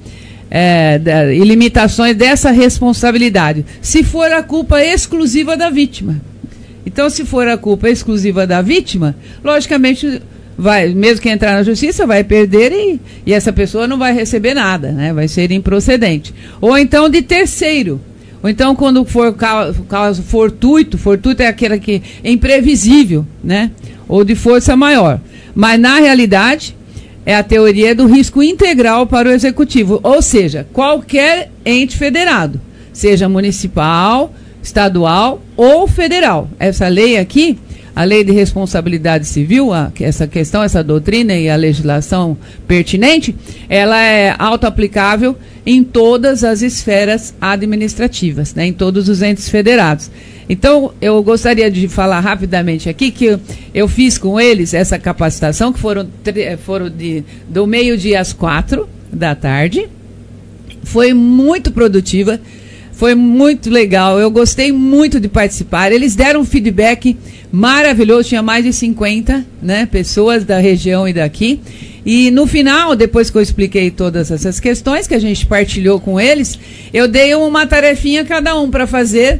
E limitações dessa responsabilidade. Se for a culpa exclusiva da vítima. Então, se for a culpa exclusiva da vítima, logicamente... mesmo que entrar na justiça, vai perder e essa pessoa não vai receber nada, né? Vai ser improcedente. Ou então de terceiro. Ou então, quando for caso fortuito é aquele que é imprevisível, né? Ou de força maior. Mas, na realidade, é a teoria do risco integral para o executivo. Ou seja, qualquer ente federado, seja municipal, estadual ou federal. Essa lei aqui, a lei de responsabilidade civil, essa questão, essa doutrina e a legislação pertinente, ela é auto-aplicável em todas as esferas administrativas, né, em todos os entes federados. Então, eu gostaria de falar rapidamente aqui que eu fiz com eles essa capacitação, que foram do meio-dia às 4h. Foi muito produtiva. Foi muito legal, eu gostei muito de participar. Eles deram um feedback maravilhoso, tinha mais de 50, né, pessoas da região e daqui. E no final, depois que eu expliquei todas essas questões que a gente partilhou com eles, eu dei uma tarefinha a cada um para fazer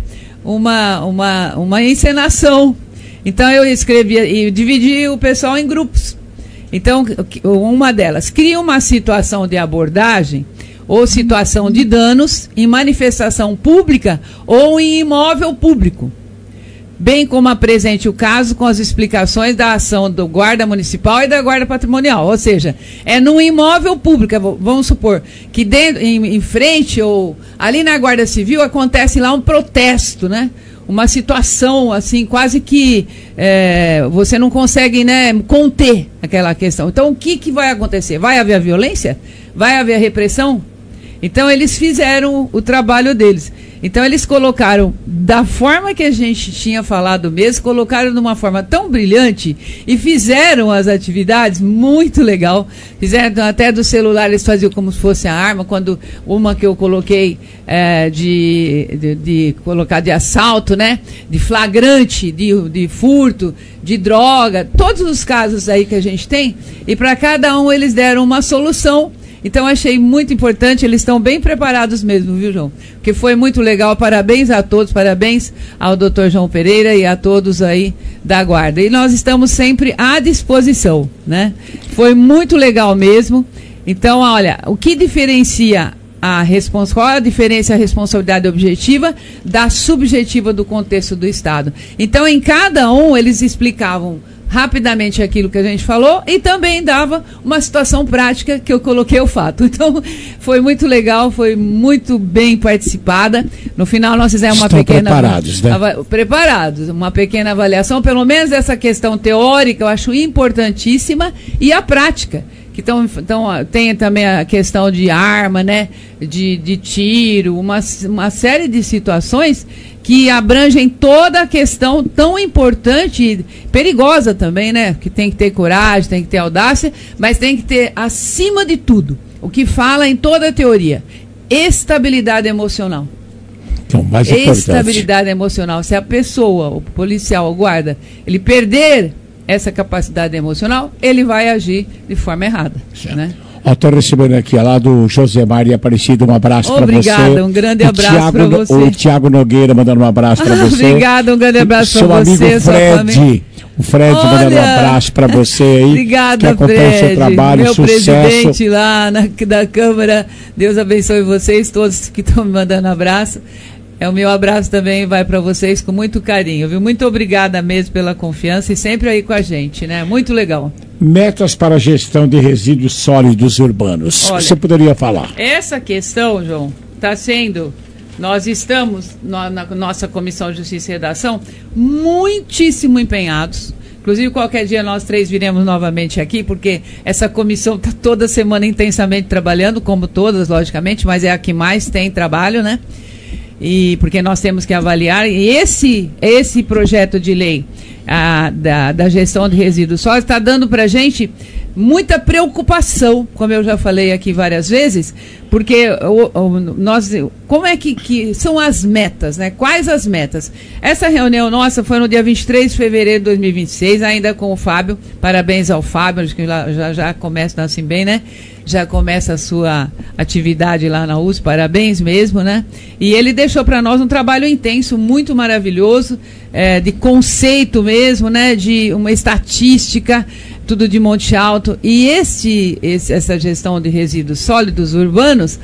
uma encenação. Então eu escrevi e dividi o pessoal em grupos. Então, uma delas, cria uma situação de abordagem ou situação de danos em manifestação pública ou em imóvel público, bem como apresente o caso com as explicações da ação do guarda municipal e da guarda patrimonial. Ou seja, é num imóvel público, vamos supor que em frente ou ali na Guarda Civil acontece lá um protesto, né? Uma situação assim, quase que você não consegue, né, conter aquela questão. Então, o que vai acontecer? Vai haver violência? Vai haver repressão? Então, eles fizeram o trabalho deles. Então eles colocaram, da forma que a gente tinha falado mesmo, colocaram de uma forma tão brilhante e fizeram as atividades muito legal. Fizeram até do celular, eles faziam como se fosse a arma, quando uma que eu coloquei de colocar de assalto, né? De flagrante, de furto, de droga, todos os casos aí que a gente tem, e para cada um eles deram uma solução. Então achei muito importante, eles estão bem preparados mesmo, viu, João? Porque foi muito legal, parabéns a todos, parabéns ao Dr. João Pereira e a todos aí da Guarda. E nós estamos sempre à disposição, né? Foi muito legal mesmo. Então, olha, o que diferencia qual a diferença, a responsabilidade objetiva da subjetiva do contexto do Estado? Então, em cada um, eles explicavam rapidamente aquilo que a gente falou e também dava uma situação prática que eu coloquei o fato. Então, foi muito legal, foi muito bem participada. No final, nós fizemos uma pequena... preparados, né? Preparados, uma pequena avaliação, pelo menos essa questão teórica, eu acho importantíssima, e a prática. Então, tem também a questão de arma, né? De tiro, uma série de situações que abrangem toda a questão tão importante e perigosa também, né? Que tem que ter coragem, tem que ter audácia, mas tem que ter, acima de tudo, o que fala em toda a teoria, estabilidade emocional. Então, mais importante. Estabilidade emocional. Se a pessoa, o policial, o guarda, ele perder essa capacidade emocional, ele vai agir de forma errada, né? Estou recebendo aqui lá do José Maria Aparecido, um abraço para você. Obrigada, um grande abraço para você. O Tiago Nogueira mandando um abraço para você. Obrigada, um grande abraço para você. Seu amigo Fred, o Fred mandando um abraço para você aí. Obrigada, que acompanha Fred, o seu trabalho, meu sucesso. presidente lá da Câmara. Deus abençoe vocês todos que estão me mandando abraço. O meu abraço também vai para vocês com muito carinho, viu? Muito obrigada mesmo pela confiança e sempre aí com a gente, né? Muito legal. Metas para a gestão de resíduos sólidos urbanos. Olha, você poderia falar? Essa questão, João, está sendo... Nós estamos, na nossa Comissão de Justiça e Redação, muitíssimo empenhados. Inclusive, qualquer dia nós três viremos novamente aqui, porque essa comissão está toda semana intensamente trabalhando, como todas, logicamente, mas é a que mais tem trabalho, né? E porque nós temos que avaliar, e esse projeto de lei da gestão de resíduos sólidos está dando para a gente muita preocupação, como eu já falei aqui várias vezes, porque como é que são as metas, né? Quais as metas? Essa reunião nossa foi no dia 23 de fevereiro de 2026, ainda com o Fábio. Parabéns ao Fábio, acho que já começa assim bem, né? Já começa a sua atividade lá na USP, parabéns mesmo, né? E ele deixou para nós um trabalho intenso, muito maravilhoso, de conceito mesmo, né? De uma estatística, tudo de Monte Alto. E essa gestão de resíduos sólidos urbanos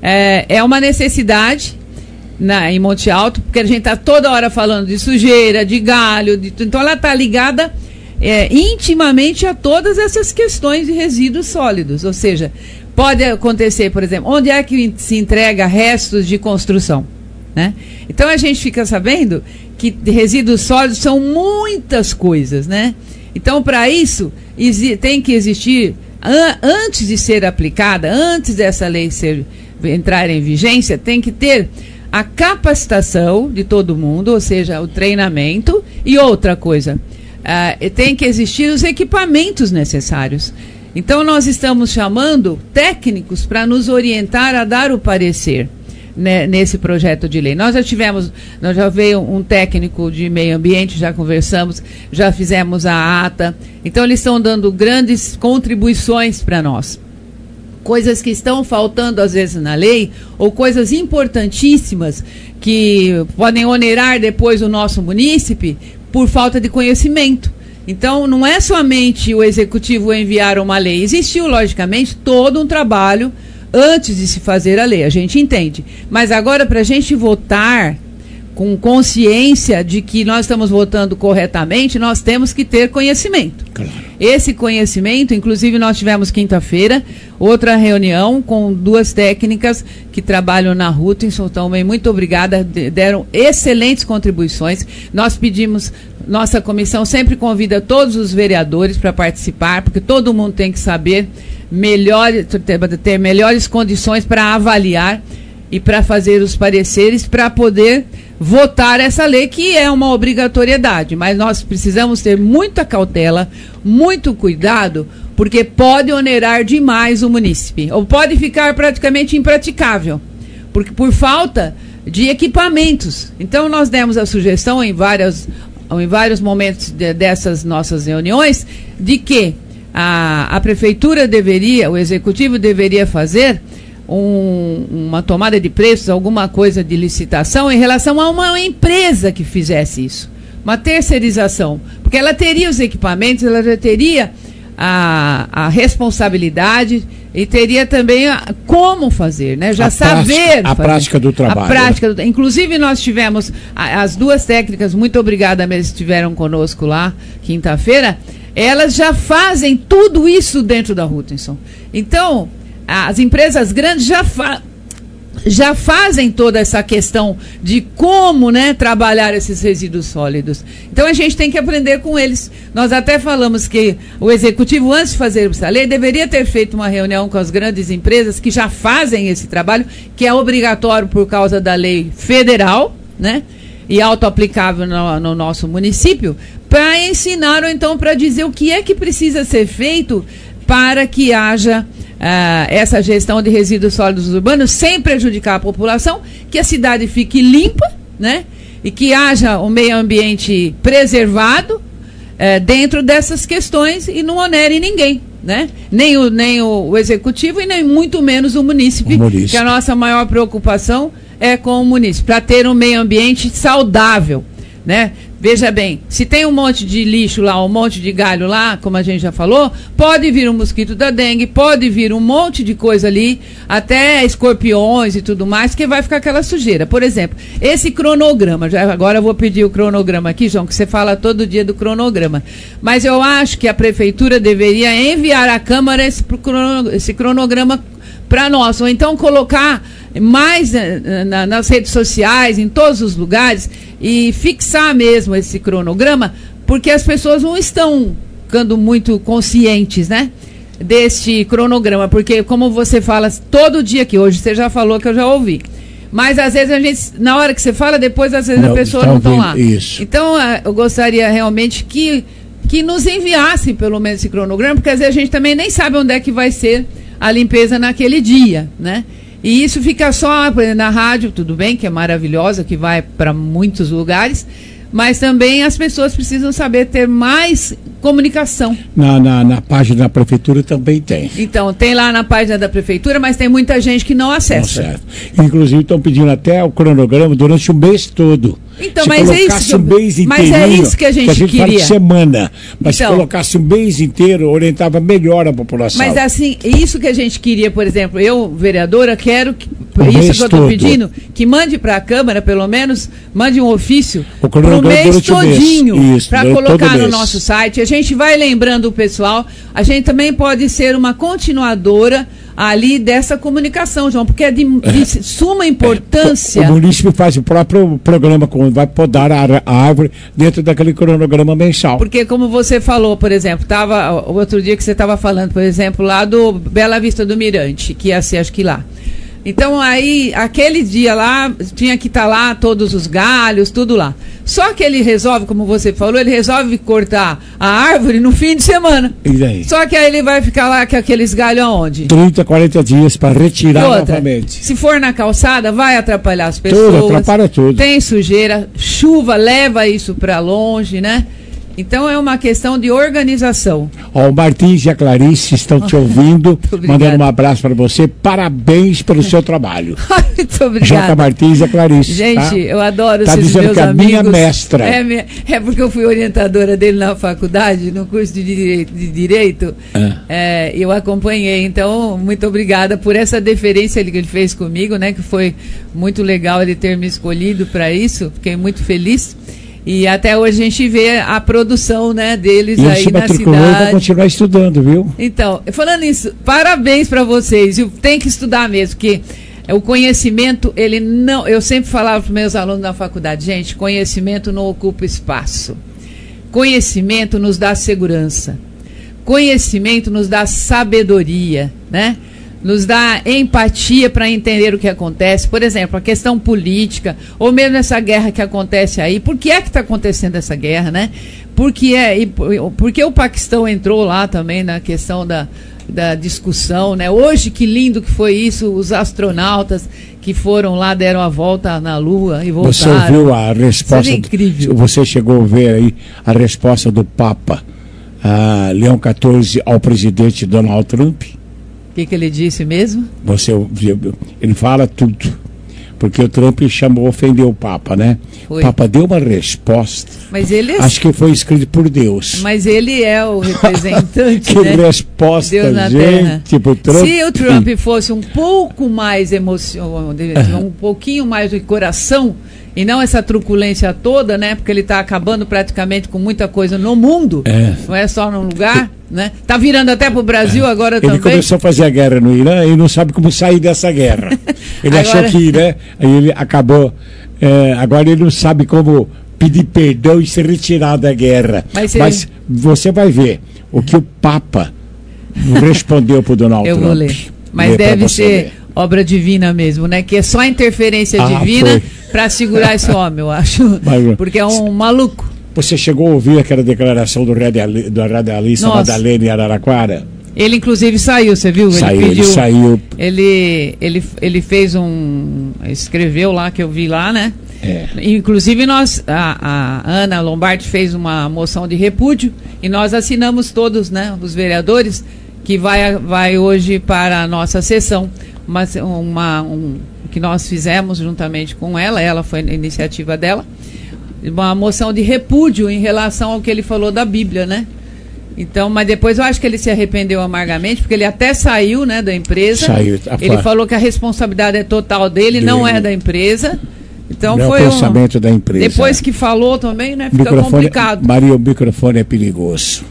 é uma necessidade em Monte Alto, porque a gente está toda hora falando de sujeira, de galho, então ela está ligada intimamente a todas essas questões de resíduos sólidos. Ou seja, pode acontecer, por exemplo, onde é que se entrega restos de construção, né? Então a gente fica sabendo que resíduos sólidos são muitas coisas, né? Então, para isso, tem que existir, antes de ser aplicada, antes dessa lei entrar em vigência, tem que ter a capacitação de todo mundo, ou seja, o treinamento, e outra coisa, tem que existir os equipamentos necessários. Então, nós estamos chamando técnicos para nos orientar a dar o parecer, né, nesse projeto de lei. Nós já veio um técnico de meio ambiente, já conversamos, já fizemos a ata. Então, eles estão dando grandes contribuições para nós. Coisas que estão faltando, às vezes, na lei, ou coisas importantíssimas que podem onerar depois o nosso munícipe por falta de conhecimento. Então, não é somente o executivo enviar uma lei. Existiu, logicamente, todo um trabalho antes de se fazer a lei, a gente entende. Mas agora, para a gente votar com consciência de que nós estamos votando corretamente, nós temos que ter conhecimento. Claro. Esse conhecimento, inclusive nós tivemos quinta-feira outra reunião com duas técnicas que trabalham na Hutchinson, também muito obrigada, deram excelentes contribuições. Nós pedimos, nossa comissão sempre convida todos os vereadores para participar, porque todo mundo tem que saber ter melhores condições para avaliar. e para fazer os pareceres para poder votar essa lei, que é uma obrigatoriedade. Mas nós precisamos ter muita cautela, muito cuidado, porque pode onerar demais o munícipe, ou pode ficar praticamente impraticável, porque por falta de equipamentos. Então nós demos a sugestão em vários momentos dessas nossas reuniões, de que a prefeitura deveria, o executivo deveria fazer uma tomada de preços, alguma coisa de licitação em relação a uma empresa que fizesse isso, uma terceirização, porque ela teria os equipamentos, ela já teria a responsabilidade e teria também como fazer, né? Já saber a prática do trabalho. A prática inclusive nós tivemos as duas técnicas, muito obrigada mesmo, estiveram conosco lá quinta-feira, elas já fazem tudo isso dentro da Hutchinson. Então, as empresas grandes já fazem toda essa questão de como, né, trabalhar esses resíduos sólidos. Então a gente tem que aprender com eles. Nós até falamos que o executivo, antes de fazer essa lei, deveria ter feito uma reunião com as grandes empresas que já fazem esse trabalho, que é obrigatório por causa da lei federal, né, e auto-aplicável no nosso município, para ensinar ou então para dizer o que é que precisa ser feito para que haja essa gestão de resíduos sólidos urbanos sem prejudicar a população, que a cidade fique limpa, né? E que haja um meio ambiente preservado dentro dessas questões e não onere ninguém, né? Nem o executivo e nem muito menos o munícipe, que a nossa maior preocupação é com o munícipe, para ter um meio ambiente saudável, né? Veja bem, se tem um monte de lixo lá, um monte de galho lá, como a gente já falou, pode vir um mosquito da dengue, pode vir um monte de coisa ali, até escorpiões e tudo mais, que vai ficar aquela sujeira. Por exemplo, esse cronograma, agora eu vou pedir o cronograma aqui, João, que você fala todo dia do cronograma, mas eu acho que a prefeitura deveria enviar à Câmara esse cronograma para nós, ou então colocar mais nas redes sociais, em todos os lugares, e fixar mesmo esse cronograma, porque as pessoas não estão ficando muito conscientes, né, deste cronograma, porque como você fala todo dia aqui, hoje você já falou que eu já ouvi, mas às vezes a gente, na hora que você fala, depois às vezes as pessoas não estão lá. Isso. Então eu gostaria realmente que nos enviassem pelo menos esse cronograma, porque às vezes a gente também nem sabe onde é que vai ser a limpeza naquele dia, né? E isso fica só na rádio, tudo bem, que é maravilhosa, que vai para muitos lugares, mas também as pessoas precisam saber ter mais comunicação. Na página da prefeitura também tem. Então, tem lá na página da prefeitura, mas tem muita gente que não acessa. Não, certo. Inclusive, estão pedindo até o cronograma durante o mês todo. Então, se mas é isso que a gente queria. Fala de semana, mas então, se colocasse um mês inteiro, orientava melhor a população. Mas assim, isso que a gente queria, por exemplo, eu, vereadora, quero que, isso que eu estou pedindo, que mande para a Câmara, pelo menos, mande um ofício para o mês todinho, para colocar no nosso site. A gente vai lembrando o pessoal, a gente também pode ser uma continuadora ali dessa comunicação, João, porque é de suma importância. O município faz o próprio programa, quando vai podar a árvore dentro daquele cronograma mensal. Porque como você falou, por exemplo, tava o outro dia que você estava falando, por exemplo, lá do Bela Vista do Mirante, que ia ser, acho que lá. Então aí, aquele dia lá, tinha que estar lá todos os galhos, tudo lá. Só que ele resolve, como você falou, ele resolve cortar a árvore no fim de semana. E daí? Só que aí ele vai ficar lá com aqueles galhos aonde? 30, 40 dias para retirar novamente. Se for na calçada, vai atrapalhar as pessoas. Tudo, atrapalha tudo. Tem sujeira, chuva leva isso para longe, né? Então é uma questão de organização. Ó, o Martins e a Clarice estão te ouvindo, mandando um abraço para você. Parabéns pelo seu trabalho. Muito obrigada. J. Martins e a Clarice. Gente, tá? Eu adoro esses meus amigos. Tá dizendo que a minha mestra. É porque eu fui orientadora dele na faculdade, no curso de Direito. Eu acompanhei. Então, muito obrigada por essa deferência que ele fez comigo, né? Que foi muito legal ele ter me escolhido para isso. Fiquei muito feliz. E até hoje a gente vê a produção, né, deles e aí na cidade. Vai continuar estudando, viu? Então, falando isso, parabéns para vocês. Tem que estudar mesmo, porque o conhecimento, ele não... Eu sempre falava para os meus alunos na faculdade, gente, conhecimento não ocupa espaço. Conhecimento nos dá segurança. Conhecimento nos dá sabedoria, né? nos dá empatia para entender o que acontece. Por exemplo, a questão política, ou mesmo essa guerra que acontece aí. Por que é que está acontecendo essa guerra, né? Porque o Paquistão entrou lá também na questão da discussão, né? Hoje, que lindo que foi isso, os astronautas que foram lá, deram a volta na Lua e voltaram. Você ouviu a resposta? Isso é incrível. Você chegou a ver aí a resposta do Papa Leão XIV ao presidente Donald Trump? O que ele disse mesmo? Ele fala tudo. Porque o Trump ofendeu o Papa, né? Foi. O Papa deu uma resposta. Mas ele acho que foi escrito por Deus. Mas ele é o representante, que né? resposta, Deus na gente, terra. pro Trump. Se o Trump fosse um pouco mais emocionado, um pouquinho mais de coração, e não essa truculência toda, né? Porque ele está acabando praticamente com muita coisa no mundo, não é só num lugar, né? Tá virando até pro Brasil agora também. Ele começou a fazer a guerra no Irã e não sabe como sair dessa guerra. Ele achou que, né? Aí ele acabou. Agora ele não sabe como pedir perdão e se retirar da guerra. Mas você vai ver o que o Papa respondeu pro Donald Trump. Eu vou ler. Mas deve ser obra divina mesmo, né? Que é só a interferência divina para segurar esse homem, eu acho. Porque é um maluco. Você chegou a ouvir aquela declaração do radialista Madalena em Araraquara? Ele inclusive saiu, você viu? Ele saiu. Ele fez escreveu lá, que eu vi lá, né? Inclusive a Ana Lombardi fez uma moção de repúdio e nós assinamos todos, né? Os vereadores, que vai hoje para a nossa sessão. Mas que nós fizemos juntamente com ela foi a iniciativa dela, uma moção de repúdio em relação ao que ele falou da Bíblia, né? Então, mas depois eu acho que ele se arrependeu amargamente, porque ele até saiu, né, da empresa. Ele falou que a responsabilidade é total dele, não é da empresa. Então não foi o pensamento da empresa. Depois que falou também, né, fica complicado. Maria, o microfone é perigoso.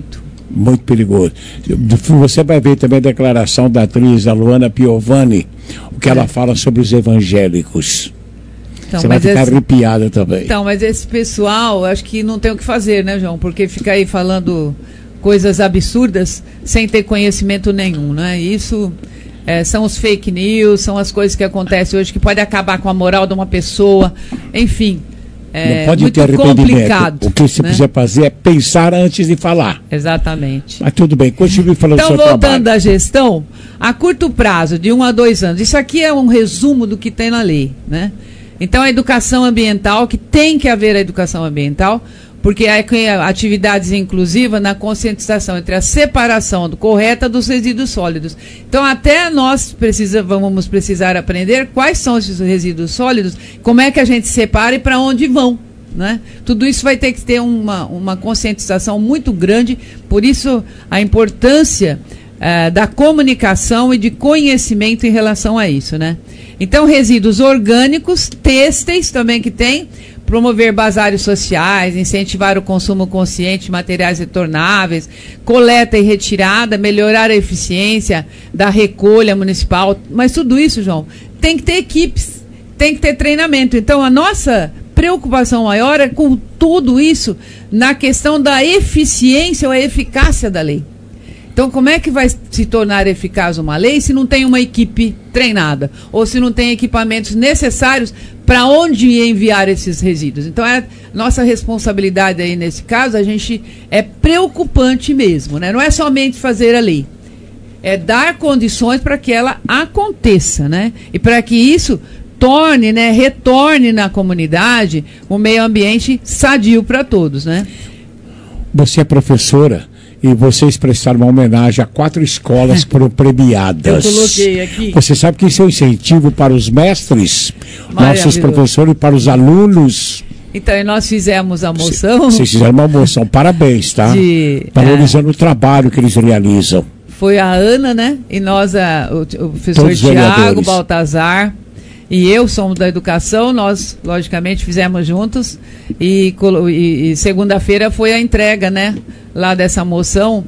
Muito perigoso. Você vai ver também a declaração da atriz Luana Piovani, o que ela fala sobre os evangélicos. Então, você vai ficar arrepiada também. Então, mas esse pessoal, acho que não tem o que fazer, né, João? Porque fica aí falando coisas absurdas sem ter conhecimento nenhum, né? Isso são os fake news, são as coisas que acontecem hoje que pode acabar com a moral de uma pessoa, enfim. Não pode muito ter arrependimento. Complicado, o que você precisa fazer é pensar antes de falar. Exatamente. Mas tudo bem, continue falando do seu trabalho. Então, voltando à gestão, a curto prazo, de 1 a 2 anos, isso aqui é um resumo do que tem na lei, né? Então, a educação ambiental, que tem que haver a educação ambiental, porque há atividades inclusivas na conscientização entre a separação correta dos resíduos sólidos. Então, até nós vamos precisar aprender quais são esses resíduos sólidos, como é que a gente separa e para onde vão, né? Tudo isso vai ter que ter uma conscientização muito grande, por isso a importância da comunicação e de conhecimento em relação a isso, né? Então, resíduos orgânicos, têxteis também que tem, promover bazários sociais, incentivar o consumo consciente de materiais retornáveis, coleta e retirada, melhorar a eficiência da recolha municipal. Mas tudo isso, João, tem que ter equipes, tem que ter treinamento. Então, a nossa preocupação maior é com tudo isso na questão da eficiência ou a eficácia da lei. Então, como é que vai se tornar eficaz uma lei se não tem uma equipe treinada? Ou se não tem equipamentos necessários para onde enviar esses resíduos? Então, nossa responsabilidade aí nesse caso, é preocupante mesmo, né? Não é somente fazer a lei, é dar condições para que ela aconteça, né? E para que isso retorne na comunidade um meio ambiente sadio para todos, né? Você é professora e vocês prestaram uma homenagem a 4 escolas premiadas. Eu coloquei aqui. Você sabe que isso é um incentivo para os mestres, nossos professores, e para os alunos. Então, e nós fizemos a moção. Vocês fizeram uma moção, parabéns, tá? Valorizando o trabalho que eles realizam. Foi a Ana, né? E nós, o professor Tiago, Baltazar e eu somos da educação, nós, logicamente, fizemos juntos. E segunda-feira foi a entrega, né? Lá dessa moção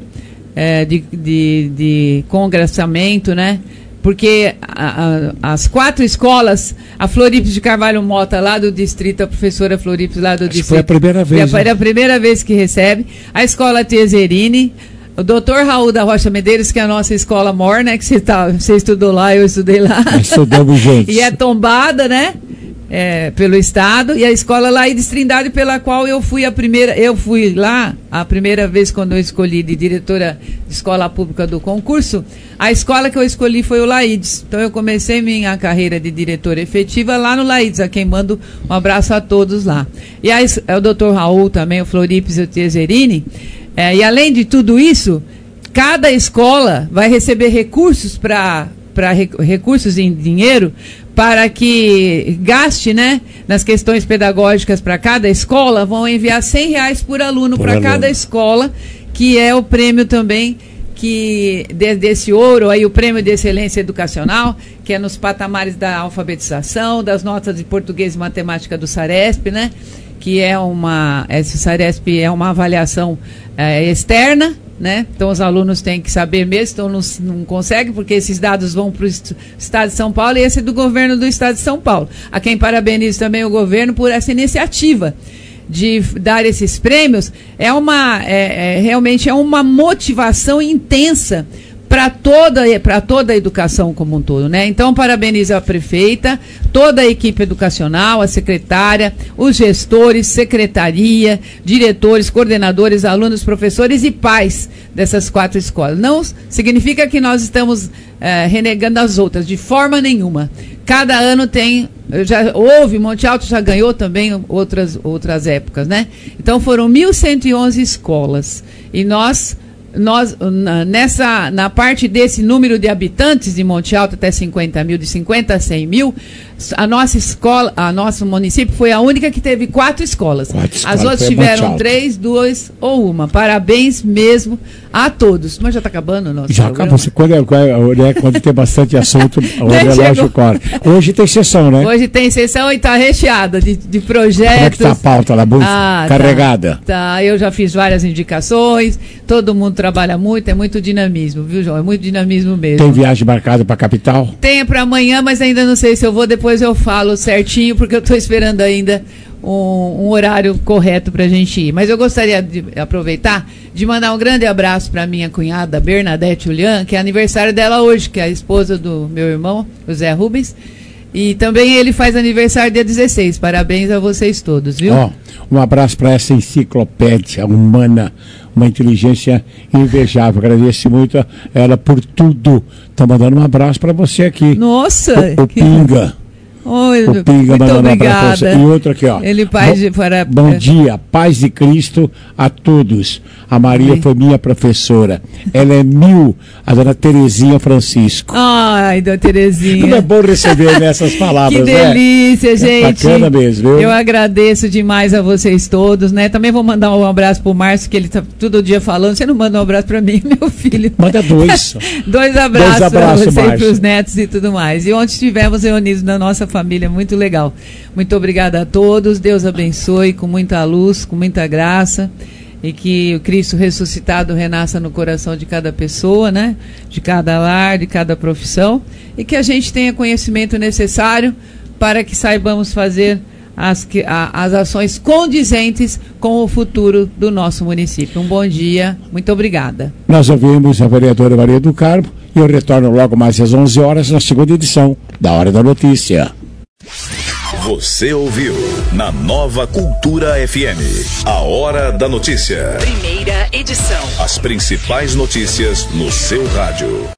de congressamento, né? Porque as 4 escolas, a Florípes de Carvalho Mota, lá do distrito, a professora Florípes lá do distrito. Foi a primeira vez. Foi a primeira vez que recebe. A escola Teserini, O doutor Raul da Rocha Medeiros, que é a nossa escola mor, né? Que você estudou lá, eu estudei lá. Estudamos juntos. E é tombada, né? Pelo Estado. E a escola Laídes Trindade, pela qual eu fui lá a primeira vez quando eu escolhi de diretora de escola pública do concurso. A escola que eu escolhi foi o Laídes. Então eu comecei minha carreira de diretora efetiva lá no Laídes, a quem mando um abraço a todos lá. E o doutor Raul também, o Floripes e o Teserini. E além de tudo isso, cada escola vai receber recursos recursos em dinheiro para que gaste, né, nas questões pedagógicas para cada escola. Vão enviar R$100 por aluno para cada escola, que é o prêmio também desse ouro, aí o prêmio de excelência educacional, que é nos patamares da alfabetização, das notas de português e matemática do Saresp, né? Que esse Saresp é uma avaliação externa, né? Então os alunos têm que saber mesmo, então não conseguem, porque esses dados vão para o Estado de São Paulo, e esse é do governo do Estado de São Paulo. A quem parabenizo também o governo por essa iniciativa de dar esses prêmios. Realmente é uma motivação intensa para toda a educação como um todo, né? Então, parabenizo a prefeita, toda a equipe educacional, a secretária, os gestores, secretaria, diretores, coordenadores, alunos, professores e pais dessas 4 escolas. Não significa que nós estamos renegando as outras, de forma nenhuma. Cada ano Monte Alto já ganhou também outras épocas, né? Então, foram 1.111 escolas. E nós na parte desse número de habitantes de Monte Alto até 50 mil, de 50 a 100 mil, nosso município foi a única que teve 4 escolas. As outras tiveram 3, 2 ou 1. Parabéns mesmo a todos. Mas já está acabando o nosso programa. Quando tem bastante assunto, o relógio corre. Hoje tem sessão, né? Hoje tem sessão e está recheada de projetos. Como é que está a pauta lá? Carregada? Tá, eu já fiz várias indicações, todo mundo trabalha muito, é muito dinamismo, viu, João? É muito dinamismo mesmo. Tem viagem marcada para a capital? Tem para amanhã, mas ainda não sei se eu vou, depois eu falo certinho, porque eu estou esperando ainda um horário correto para a gente ir. Mas eu gostaria de aproveitar de mandar um grande abraço para minha cunhada Bernadette Julian, que é aniversário dela hoje, que é a esposa do meu irmão, José Rubens. E também ele faz aniversário dia 16. Parabéns a vocês todos, viu? Um abraço para essa enciclopédia humana, uma inteligência invejável. Agradeço muito ela por tudo. Estou mandando um abraço para você aqui. Nossa! O Pinga. O Pinga muito obrigada. E outro aqui, Ele bom dia, paz de Cristo a todos. A Maria foi minha professora. Ela é a dona Terezinha Francisco. Ai, dona Terezinha. Como é bom receber nessas palavras, que delícia, gente. Bacana mesmo, viu? Eu agradeço demais a vocês todos, né? Também vou mandar um abraço pro Márcio, que ele tá todo dia falando. Você não manda um abraço para mim, meu filho? Manda 2. 2 abraços para você e pros netos e tudo mais. E ontem estivemos reunidos na nossa família, muito legal. Muito obrigada a todos, Deus abençoe com muita luz, com muita graça, e que o Cristo ressuscitado renasça no coração de cada pessoa, né? De cada lar, de cada profissão, e que a gente tenha conhecimento necessário para que saibamos fazer as ações condizentes com o futuro do nosso município. Um bom dia, muito obrigada. Nós ouvimos a vereadora Maria do Carmo, e eu retorno logo mais às 11 horas na segunda edição da Hora da Notícia. Você ouviu na Nova Cultura FM, a Hora da Notícia. Primeira edição. As principais notícias no seu rádio.